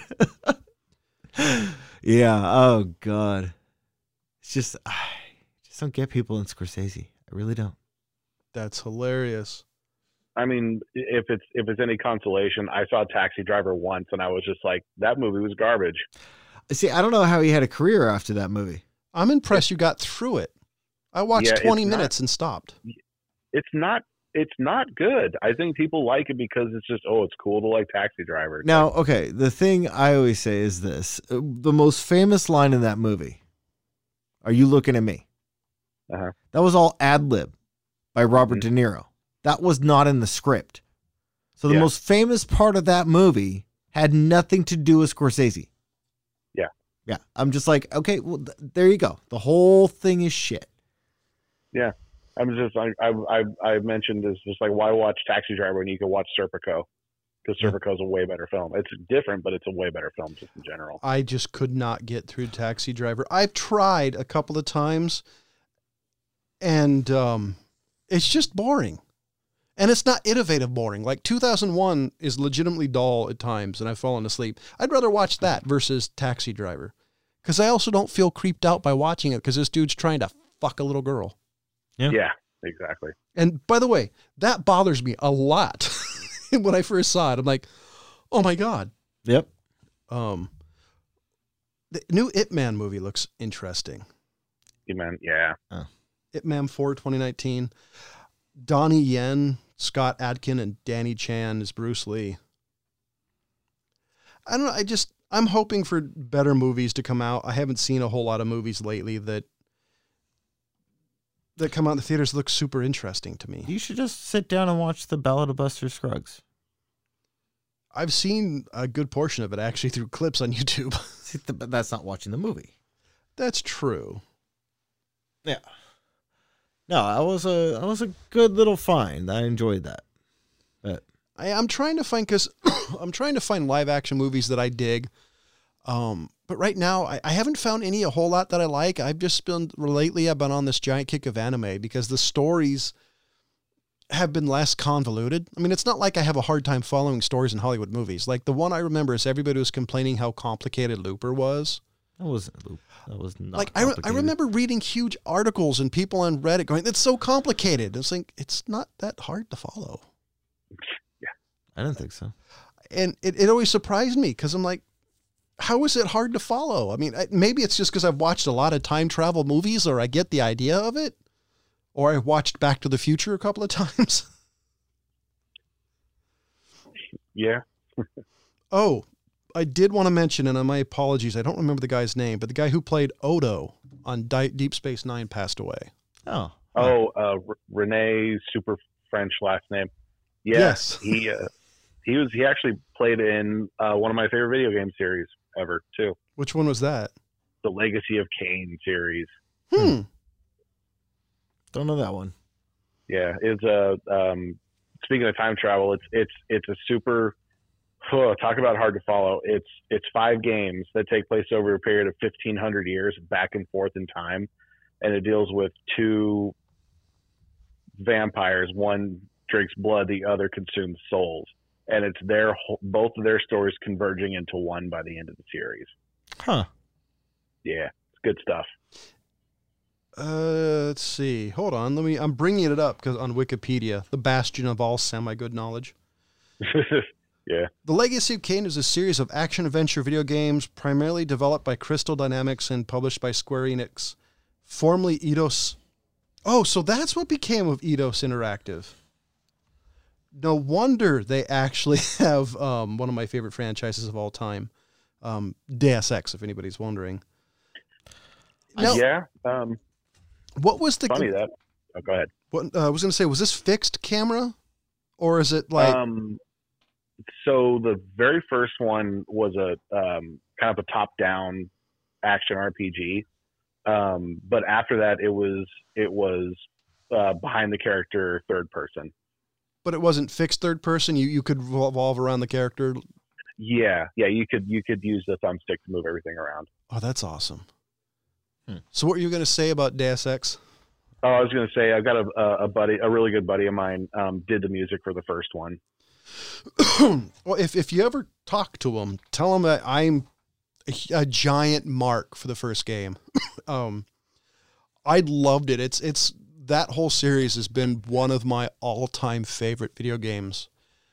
Yeah. Oh God. It's just I just don't get people in Scorsese. I really don't. That's hilarious. I mean, if it's if it's any consolation, I saw Taxi Driver once, and I was just like, that movie was garbage. See, I don't know how he had a career after that movie. I'm impressed you got through it. I watched Yeah, twenty it's not- minutes and stopped. It's not it's not good. I think people like it because it's just oh, it's cool to like Taxi Driver. It's Now, like, okay, the thing I always say is this. Uh, The most famous line in that movie, "Are you looking at me?" Uh-huh. That was all ad-lib by Robert Mhm. De Niro. That was not in the script. So the Yeah. most famous part of that movie had nothing to do with Scorsese. Yeah. Yeah. I'm just like, okay, well, th- there you go. The whole thing is shit. yeah. I'm just I I I I mentioned this just like why watch Taxi Driver when you can watch Serpico? Because Yeah. Serpico is a way better film. It's different, but it's a way better film just in general. I just could not get through Taxi Driver. I've tried a couple of times, and um, it's just boring. And it's not innovative boring. Like two thousand one is legitimately dull at times, and I've fallen asleep. I'd rather watch that versus Taxi Driver. Because I also don't feel creeped out by watching it because this dude's trying to fuck a little girl. Yeah. Yeah, exactly. And by the way, that bothers me a lot. When I first saw it, I'm like, oh my God. Yep. Um, the new Ip Man movie looks interesting. You man, yeah. Ip Man four twenty nineteen. Donnie Yen, Scott Adkin, and Danny Chan as Bruce Lee. I don't know. I just, I'm hoping for better movies to come out. I haven't seen a whole lot of movies lately that that come out in the theaters look super interesting to me. You should just sit down and watch The Ballad of Buster Scruggs. I've seen a good portion of it actually through clips on YouTube. See, th- but that's not watching the movie. That's true. Yeah. No, that was a that was a good little find. I enjoyed that. But I, I'm trying to find, because I'm trying to find live action movies that I dig. Um, but right now, I, I haven't found any a whole lot that I like. I've just been, lately, I've been on this giant kick of anime because the stories have been less convoluted. I mean, it's not like I have a hard time following stories in Hollywood movies. Like the one I remember is everybody was complaining how complicated Looper was. that wasn't Loop. That was not Like I, re- I complicated. remember reading huge articles and people on Reddit going, "It's so complicated." It's like it's not that hard to follow, I didn't think so. and it, it always surprised me because I'm like, how is it hard to follow? I mean, I, maybe it's just because I've watched a lot of time travel movies, or I get the idea of it, or I watched Back to the Future a couple of times. Yeah. Oh, I did want to mention, and my apologies, I don't remember the guy's name, but the guy who played Odo on Di- Deep Space Nine passed away. Oh. Oh, uh, R- Renee, super French last name. Yeah, Yes. he uh, he was he actually played in uh, one of my favorite video game series ever too, Which one was that? the Legacy of Kain series. Hmm. Don't know that one. Yeah, it's a um, speaking of time travel, it's it's it's a super Oh, talk about hard to follow. It's it's five games that take place over a period of fifteen hundred years, back and forth in time, and it deals with two vampires. One drinks blood, the other consumes souls, and it's their both of their stories converging into one by the end of the series. Huh. Yeah, it's good stuff. Uh, let's see. Hold on. Let me. I'm bringing it up because on Wikipedia, the bastion of all semi-good knowledge. Yeah. The Legacy of Kain is a series of action-adventure video games primarily developed by Crystal Dynamics and published by Square Enix, formerly Eidos. Oh, so that's what became of Eidos Interactive. No wonder they actually have um, one of my favorite franchises of all time, um, Deus Ex, if anybody's wondering. Now, yeah. Um, what was the... funny that... Oh, go ahead. What, uh, I was going to say, was this fixed camera? Or is it like... Um, so the very first one was a um, kind of a top-down action R P G. Um, but after that, it was it was uh, behind the character, third person. But it wasn't fixed third person? You you could revolve around the character? Yeah. Yeah, you could you could use the thumbstick to move everything around. Oh, that's awesome. Hmm. So what were you going to say about Deus Ex? Oh, I was going to say, I've got a, a buddy, a really good buddy of mine, um, did the music for the first one. Well, if, if you ever talk to him, tell him that I'm a, a giant mark for the first game. um, I loved it. It's, it's, that whole series has been one of my all-time favorite video games.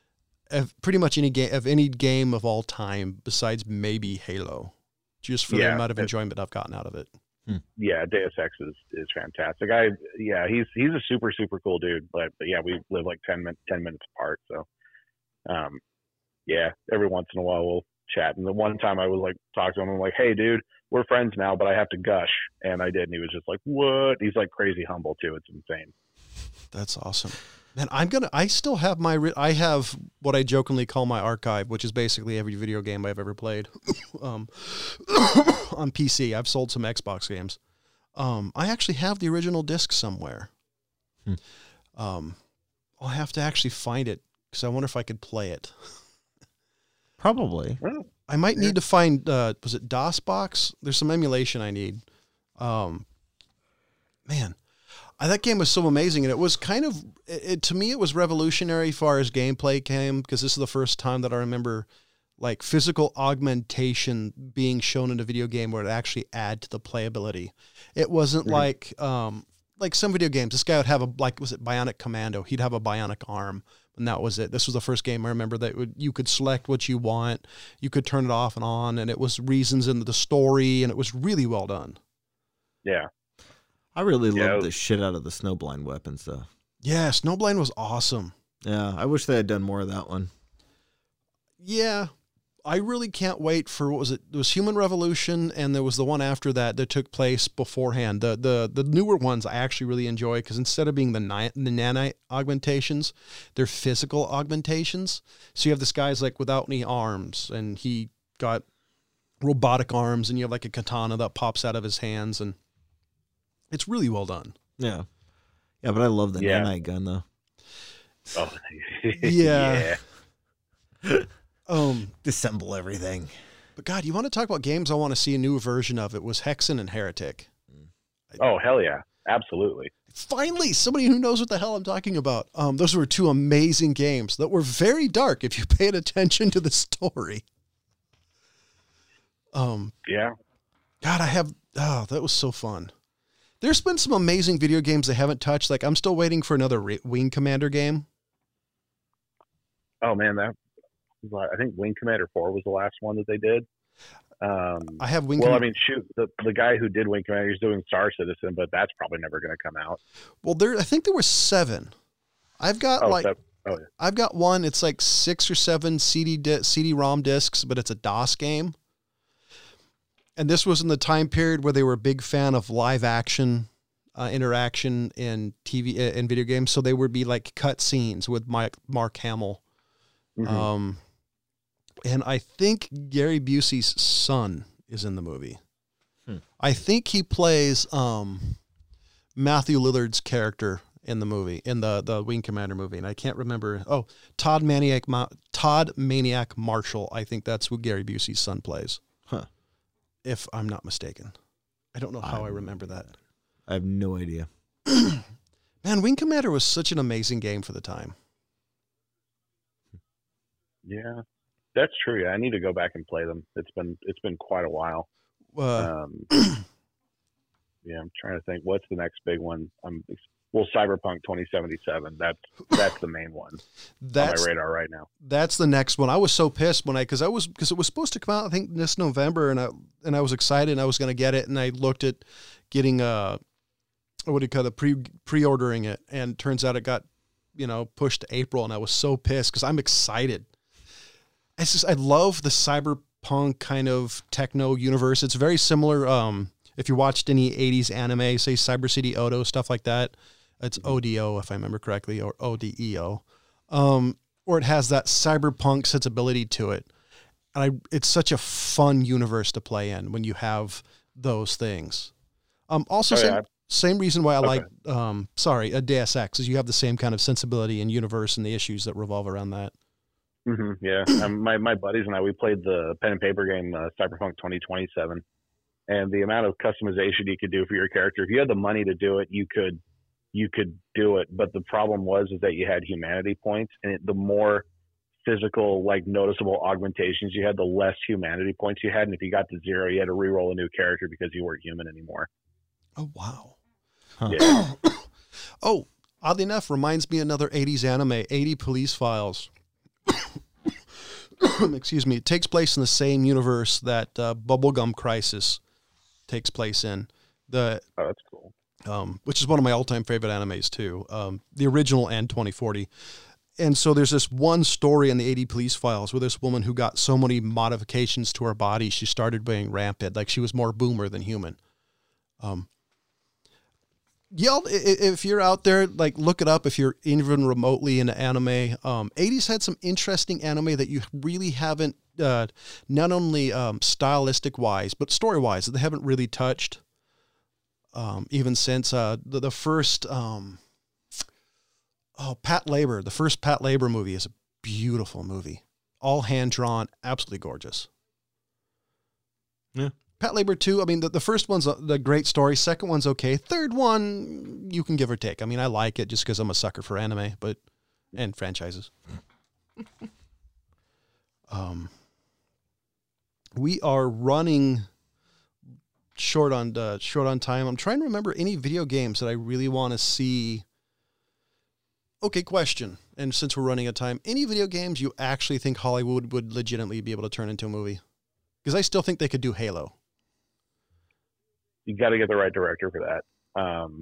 Of pretty much any game, of any game of all time, besides maybe Halo, just for Yeah, the amount of it- enjoyment I've gotten out of it. Yeah, Deus Ex is, is fantastic. I yeah, he's he's a super super cool dude. But, but yeah, we live like ten min, ten minutes apart. So, um, yeah, every once in a while we'll chat. And the one time I was like talking to him, I'm like, hey, dude, we're friends now, but I have to gush, and I did, and he was just like, what? He's like crazy humble too. It's insane. That's awesome. Man, I'm going to, I still have my, ri- I have what I jokingly call my archive, which is basically every video game I've ever played um, on P C. I've sold some Xbox games. Um, I actually have the original disc somewhere. Hmm. Um, I'll have to actually find it because I wonder if I could play it. Probably. Well, I might Yeah. need to find, uh, was it DOSBox? There's some emulation I need. Um, man, I, that game was so amazing. And it was kind of, it, it- to me, it was revolutionary as far as gameplay came, because this is the first time that I remember like physical augmentation being shown in a video game where it actually add to the playability. It wasn't Mhm. like, um, like some video games, this guy would have a, like, was it Bionic Commando? He'd have a bionic arm. And that was it. This was the first game I remember that would, you could select what you want. You could turn it off and on, and it was reasons in the story, and it was really well done. yeah. I really Yeah, it loved was- the shit out of the snowblind weapons, though. Yeah, Snowblind was awesome. Yeah, I wish they had done more of that one. Yeah, I really can't wait for, what was it? It was Human Revolution, and there was the one after that that took place beforehand. The the the newer ones I actually really enjoy because instead of being the, ni- the nanite augmentations, they're physical augmentations. So you have this guy's like without any arms, and he got robotic arms, and you have like a katana that pops out of his hands, and it's really well done. Yeah. Yeah, but I love the Yeah. nanite gun, though. Oh, Yeah. Um, Disassemble everything. but God, you want to talk about games I want to see a new version of? It was Hexen and Heretic. Oh, hell yeah. Absolutely. Finally, somebody who knows what the hell I'm talking about. Um, those were two amazing games that were very dark if you paid attention to the story. Um, Yeah. God, I have, oh, that was so fun. There's been some amazing video games they haven't touched. Like, I'm still waiting for another Re- Wing Commander game. Oh, man, that I think Wing Commander four was the last one that they did. Um, I have Wing well, I Commander. mean, shoot, the, the guy who did Wing Commander, he's doing Star Citizen, but that's probably never going to come out. Well, there, I think there were seven. I've got Oh, like, that, oh yeah. I've got one. It's like six or seven C D di- C D ROM discs, but it's a DOS game. And this was in the time period where they were a big fan of live action uh, interaction in T V uh, in video games. So they would be like cut scenes with Mike, Mark Hamill. Mhm. Um, and I think Gary Busey's son is in the movie. Hmm. I think he plays um, Matthew Lillard's character in the movie, in the, the Wing Commander movie. And I can't remember. Oh, Todd Maniac, Ma- Todd Maniac Marshall. I think that's who Gary Busey's son plays. Huh. If I'm not mistaken. I don't know how I, I remember that. I have no idea. Man, Wing Commander was such an amazing game for the time. Yeah, that's true. Yeah, I need to go back and play them. It's been it's been quite a while. Uh, Um, yeah, I'm trying to think. What's the next big one? Um, well, Cyberpunk twenty seventy-seven. That's that's the main one that's, on my radar right now. That's the next one. I was so pissed when I because I was because it was supposed to come out I think this November, and I and I was excited and I was going to get it, and I looked at getting uh what do you call it pre pre-ordering it, and turns out it got you know pushed to April, and I was so pissed because I'm excited. It's just I love the cyberpunk kind of techno universe. It's very similar. Um, if you watched any eighties anime, say Cyber City Odo, stuff like that, it's O D O if I remember correctly, or O D E O, um, or it has that cyberpunk sensibility to it. And I, it's such a fun universe to play in when you have those things. Um, also, Oh, same, yeah. same reason why I Okay. like, um, sorry, a Deus Ex is you have the same kind of sensibility and universe and the issues that revolve around that. hmm yeah, um, my my buddies and I, we played the pen and paper game uh, Cyberpunk twenty twenty-seven, and the amount of customization you could do for your character. If you had the money to do it, you could you could do it. But the problem was is that you had humanity points, and it, the more physical, like noticeable augmentations you had, the less humanity points you had. And if you got to zero, you had to re-roll a new character because you weren't human anymore. Oh, wow. Huh. Yeah. Oh, oddly enough, reminds me of another eighties anime, eighty Police Files. Excuse me. It takes place in the same universe that uh, Bubblegum Crisis takes place in. The Oh, that's cool. um, which is one of my all-time favorite animes too. Um, the original and twenty forty. And so there's this one story in the eighty Police Files where this woman who got so many modifications to her body, she started being rampant. Like she was more boomer than human. Um, Y'all, i- i- if you're out there, like look it up if you're even remotely into anime. Um, eighties had some interesting anime that you really haven't, uh, not only um, stylistic wise, but story wise, that they haven't really touched. Um, even since uh, the, the first, um, oh, Pat Labor, the first Pat Labor movie is a beautiful movie. All hand drawn, absolutely gorgeous. Yeah. Pat Labor two, I mean, the, the first one's a, the great story. Second one's okay. Third one, you can give or take. I mean, I like it just because I'm a sucker for anime, but and franchises. um, we are running short on uh, short on time. I'm trying to remember any video games that I really want to see. Okay, question. And since we're running out of time, any video games you actually think Hollywood would legitimately be able to turn into a movie? Because I still think they could do Halo. You got to get the right director for that. Um,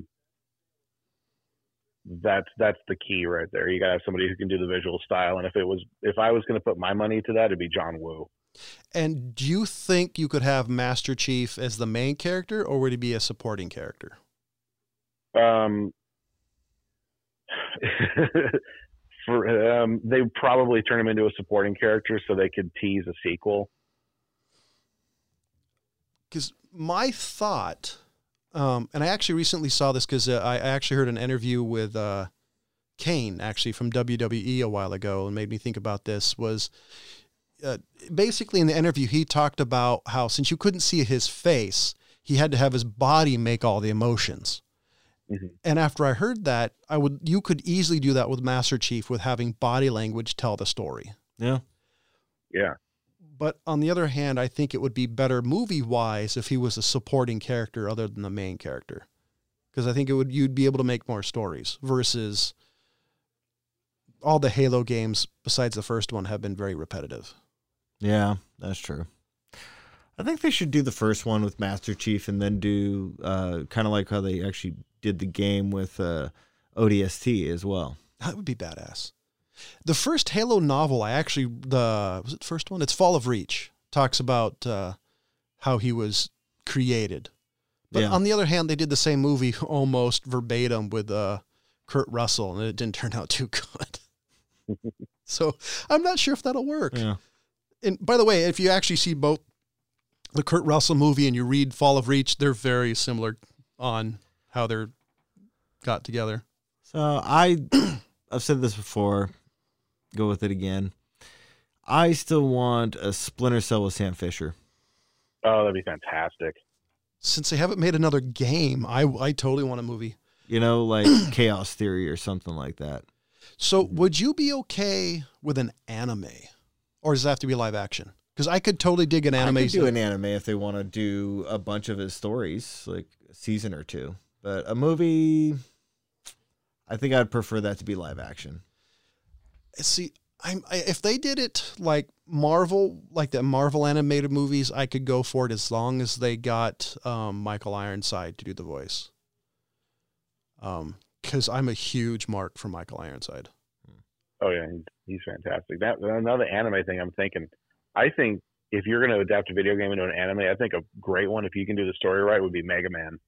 that's that's the key right there. You got to have somebody who can do the visual style. And if it was, if I was going to put my money to that, it'd be John Woo. And do you think you could have Master Chief as the main character, or would he be a supporting character? Um, for um, they would probably turn him into a supporting character so they could tease a sequel. Because my thought, um, and I actually recently saw this because uh, I I actually heard an interview with uh, Kane, actually from W W E a while ago, and made me think about this, was uh, basically in the interview, he talked about how since you couldn't see his face, he had to have his body make all the emotions. Mhm. And after I heard that, I would you could easily do that with Master Chief with having body language tell the story. Yeah. Yeah. But on the other hand, I think it would be better movie-wise if he was a supporting character other than the main character. Because I think it would you'd be able to make more stories versus all the Halo games besides the first one have been very repetitive. Yeah, that's true. I think they should do the first one with Master Chief and then do uh, kind of like how they actually did the game with uh, O D S T as well. That would be badass. The first Halo novel, I actually, the, was it the first one? It's Fall of Reach. Talks about uh, how he was created. But Yeah. on the other hand, they did the same movie almost verbatim with uh, Kurt Russell, and it didn't turn out too good. So I'm not sure if that'll work. Yeah. And by the way, if you actually see both the Kurt Russell movie and you read Fall of Reach, they're very similar on how they're got together. So I, I've said this before. Go with it again. I still want a Splinter Cell with Sam Fisher. Oh, that'd be fantastic. Since they haven't made another game, I I totally want a movie. You know, like Chaos Theory or something like that. So would you be okay with an anime? Or does it have to be live action? Because I could totally dig an anime. I could do an anime if they want to do a bunch of his stories, like a season or two. But a movie, I think I'd prefer that to be live action. See, I'm I, if they did it like Marvel, like the Marvel animated movies, I could go for it as long as they got um, Michael Ironside to do the voice. Um, because I'm a huge mark for Michael Ironside. Oh yeah, he's fantastic. That another anime thing I'm thinking. I think if you're going to adapt a video game into an anime, I think a great one, if you can do the story right, would be Mega Man.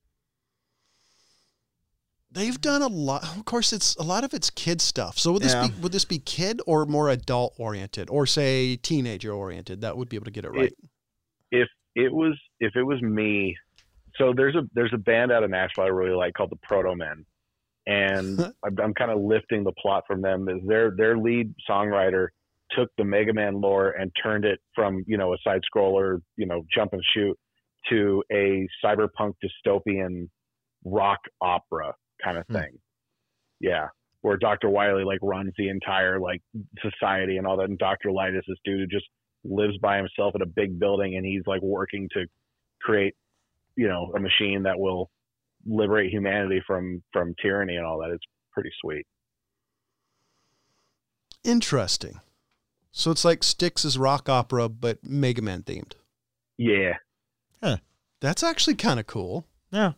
They've done a lot. Of course, it's a lot of it's kid stuff. So would this Yeah. be would this be kid or more adult oriented, or say teenager oriented? That would be able to get it right. It, if it was if it was me, so there's a there's a band out of Nashville I really like called the Proto Men, and I'm, I'm kind of lifting the plot from them. Is their their lead songwriter took the Mega Man lore and turned it from, you know, a side scroller, you know, jump and shoot to a cyberpunk dystopian rock opera kind of thing. Hmm. Yeah. Where Doctor Wily like runs the entire like society and all that. And Doctor Light is this dude who just lives by himself in a big building, and he's like working to create, you know, a machine that will liberate humanity from, from tyranny and all that. It's pretty sweet. Interesting. So it's like Styx' rock opera, but Mega Man themed. Yeah. Huh. That's actually kind of cool. Yeah.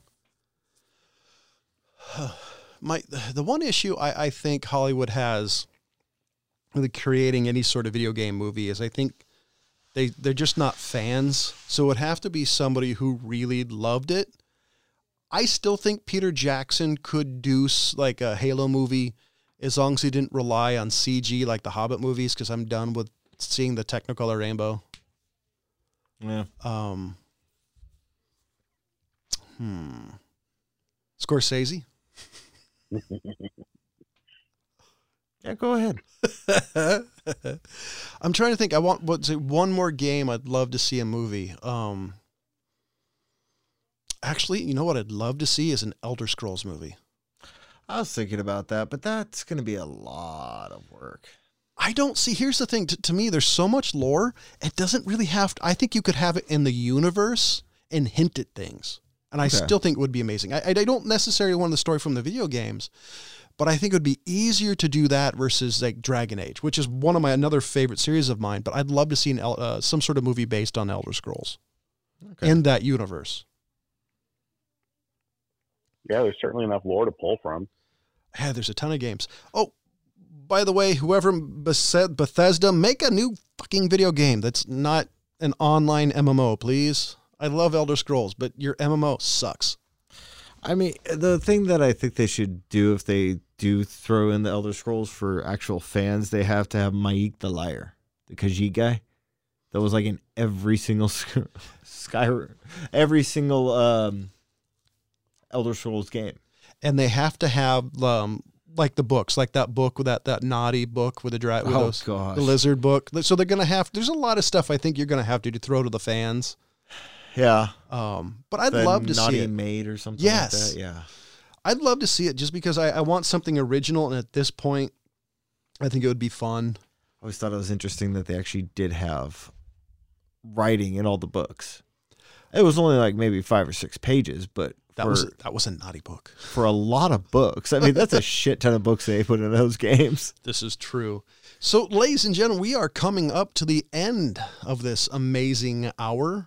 My the one issue I, I think Hollywood has with creating any sort of video game movie is I think they they're just not fans. So it would have to be somebody who really loved it. I still think Peter Jackson could do like a Halo movie as long as he didn't rely on C G like the Hobbit movies, because I'm done with seeing the Technicolor rainbow. Yeah. Um. Hmm. Scorsese. Yeah, go ahead. I'm trying to think. I want what's it, one more game I'd love to see a movie. Um, actually, you know what I'd love to see is an Elder Scrolls movie. I was thinking about that, but that's going to be a lot of work. I don't see. Here's the thing. To, to me, there's so much lore. It doesn't really have to. I think you could have it in the universe and hint at things. And I okay. still think it would be amazing. I, I don't necessarily want the story from the video games, but I think it would be easier to do that versus like Dragon Age, which is one of my another favorite series of mine. But I'd love to see an, uh, some sort of movie based on Elder Scrolls okay. in that universe. Yeah, there's certainly enough lore to pull from. Yeah, there's a ton of games. Oh, by the way, whoever said Bethesda, make a new fucking video game that's not an online M M O, please. I love Elder Scrolls, but your M M O sucks. I mean, the thing that I think they should do if they do throw in the Elder Scrolls for actual fans, they have to have Maik the Liar, the Khajiit guy. That was like in every single Skyrim, every single um, Elder Scrolls game. And they have to have um, like the books, like that book with that that naughty book with the dra- with oh, those, gosh. the lizard book. So they're gonna have. There's a lot of stuff I think you're gonna have to, to throw to the fans. Yeah. Um, but I'd the love to naughty see it. Maid or something yes. like that. Yeah. I'd love to see it just because I, I want something original. And at this point, I think it would be fun. I always thought it was interesting that they actually did have writing in all the books. It was only like maybe five or six pages, but that for, was that was a naughty book. For a lot of books. I mean, that's a shit ton of books they put in those games. This is true. So, ladies and gentlemen, we are coming up to the end of this amazing hour.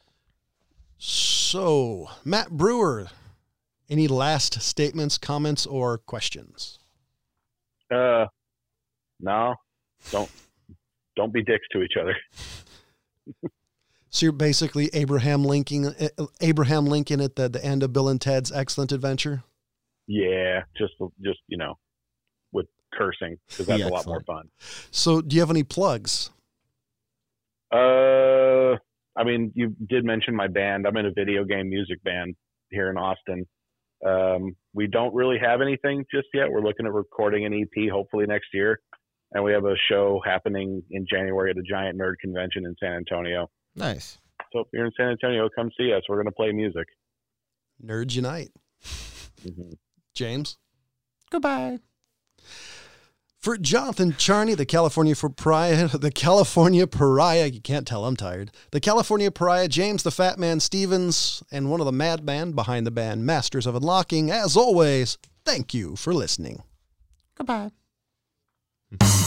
So, Matt Brewer, any last statements, comments, or questions? Uh, no, don't don't be dicks to each other. So you're basically Abraham Lincoln, Abraham Lincoln at the, the end of Bill and Ted's Excellent Adventure. Yeah, just just you know, with cursing, because that's yeah, a lot more fun. So, do you have any plugs? Uh. I mean, you did mention my band. I'm in a video game music band here in Austin. Um, we don't really have anything just yet. We're looking at recording an E P hopefully next year. And we have a show happening in January at a giant nerd convention in San Antonio. Nice. So if you're in San Antonio, come see us. We're going to play music. Nerds Unite. Mm-hmm. James? Goodbye. For Jonathan Charney, the California Pariah, the California Pariah, you can't tell I'm tired, the California Pariah, James the Fat Man Stevens, and one of the madman behind the band Masters of Unlocking, as always, thank you for listening. Goodbye.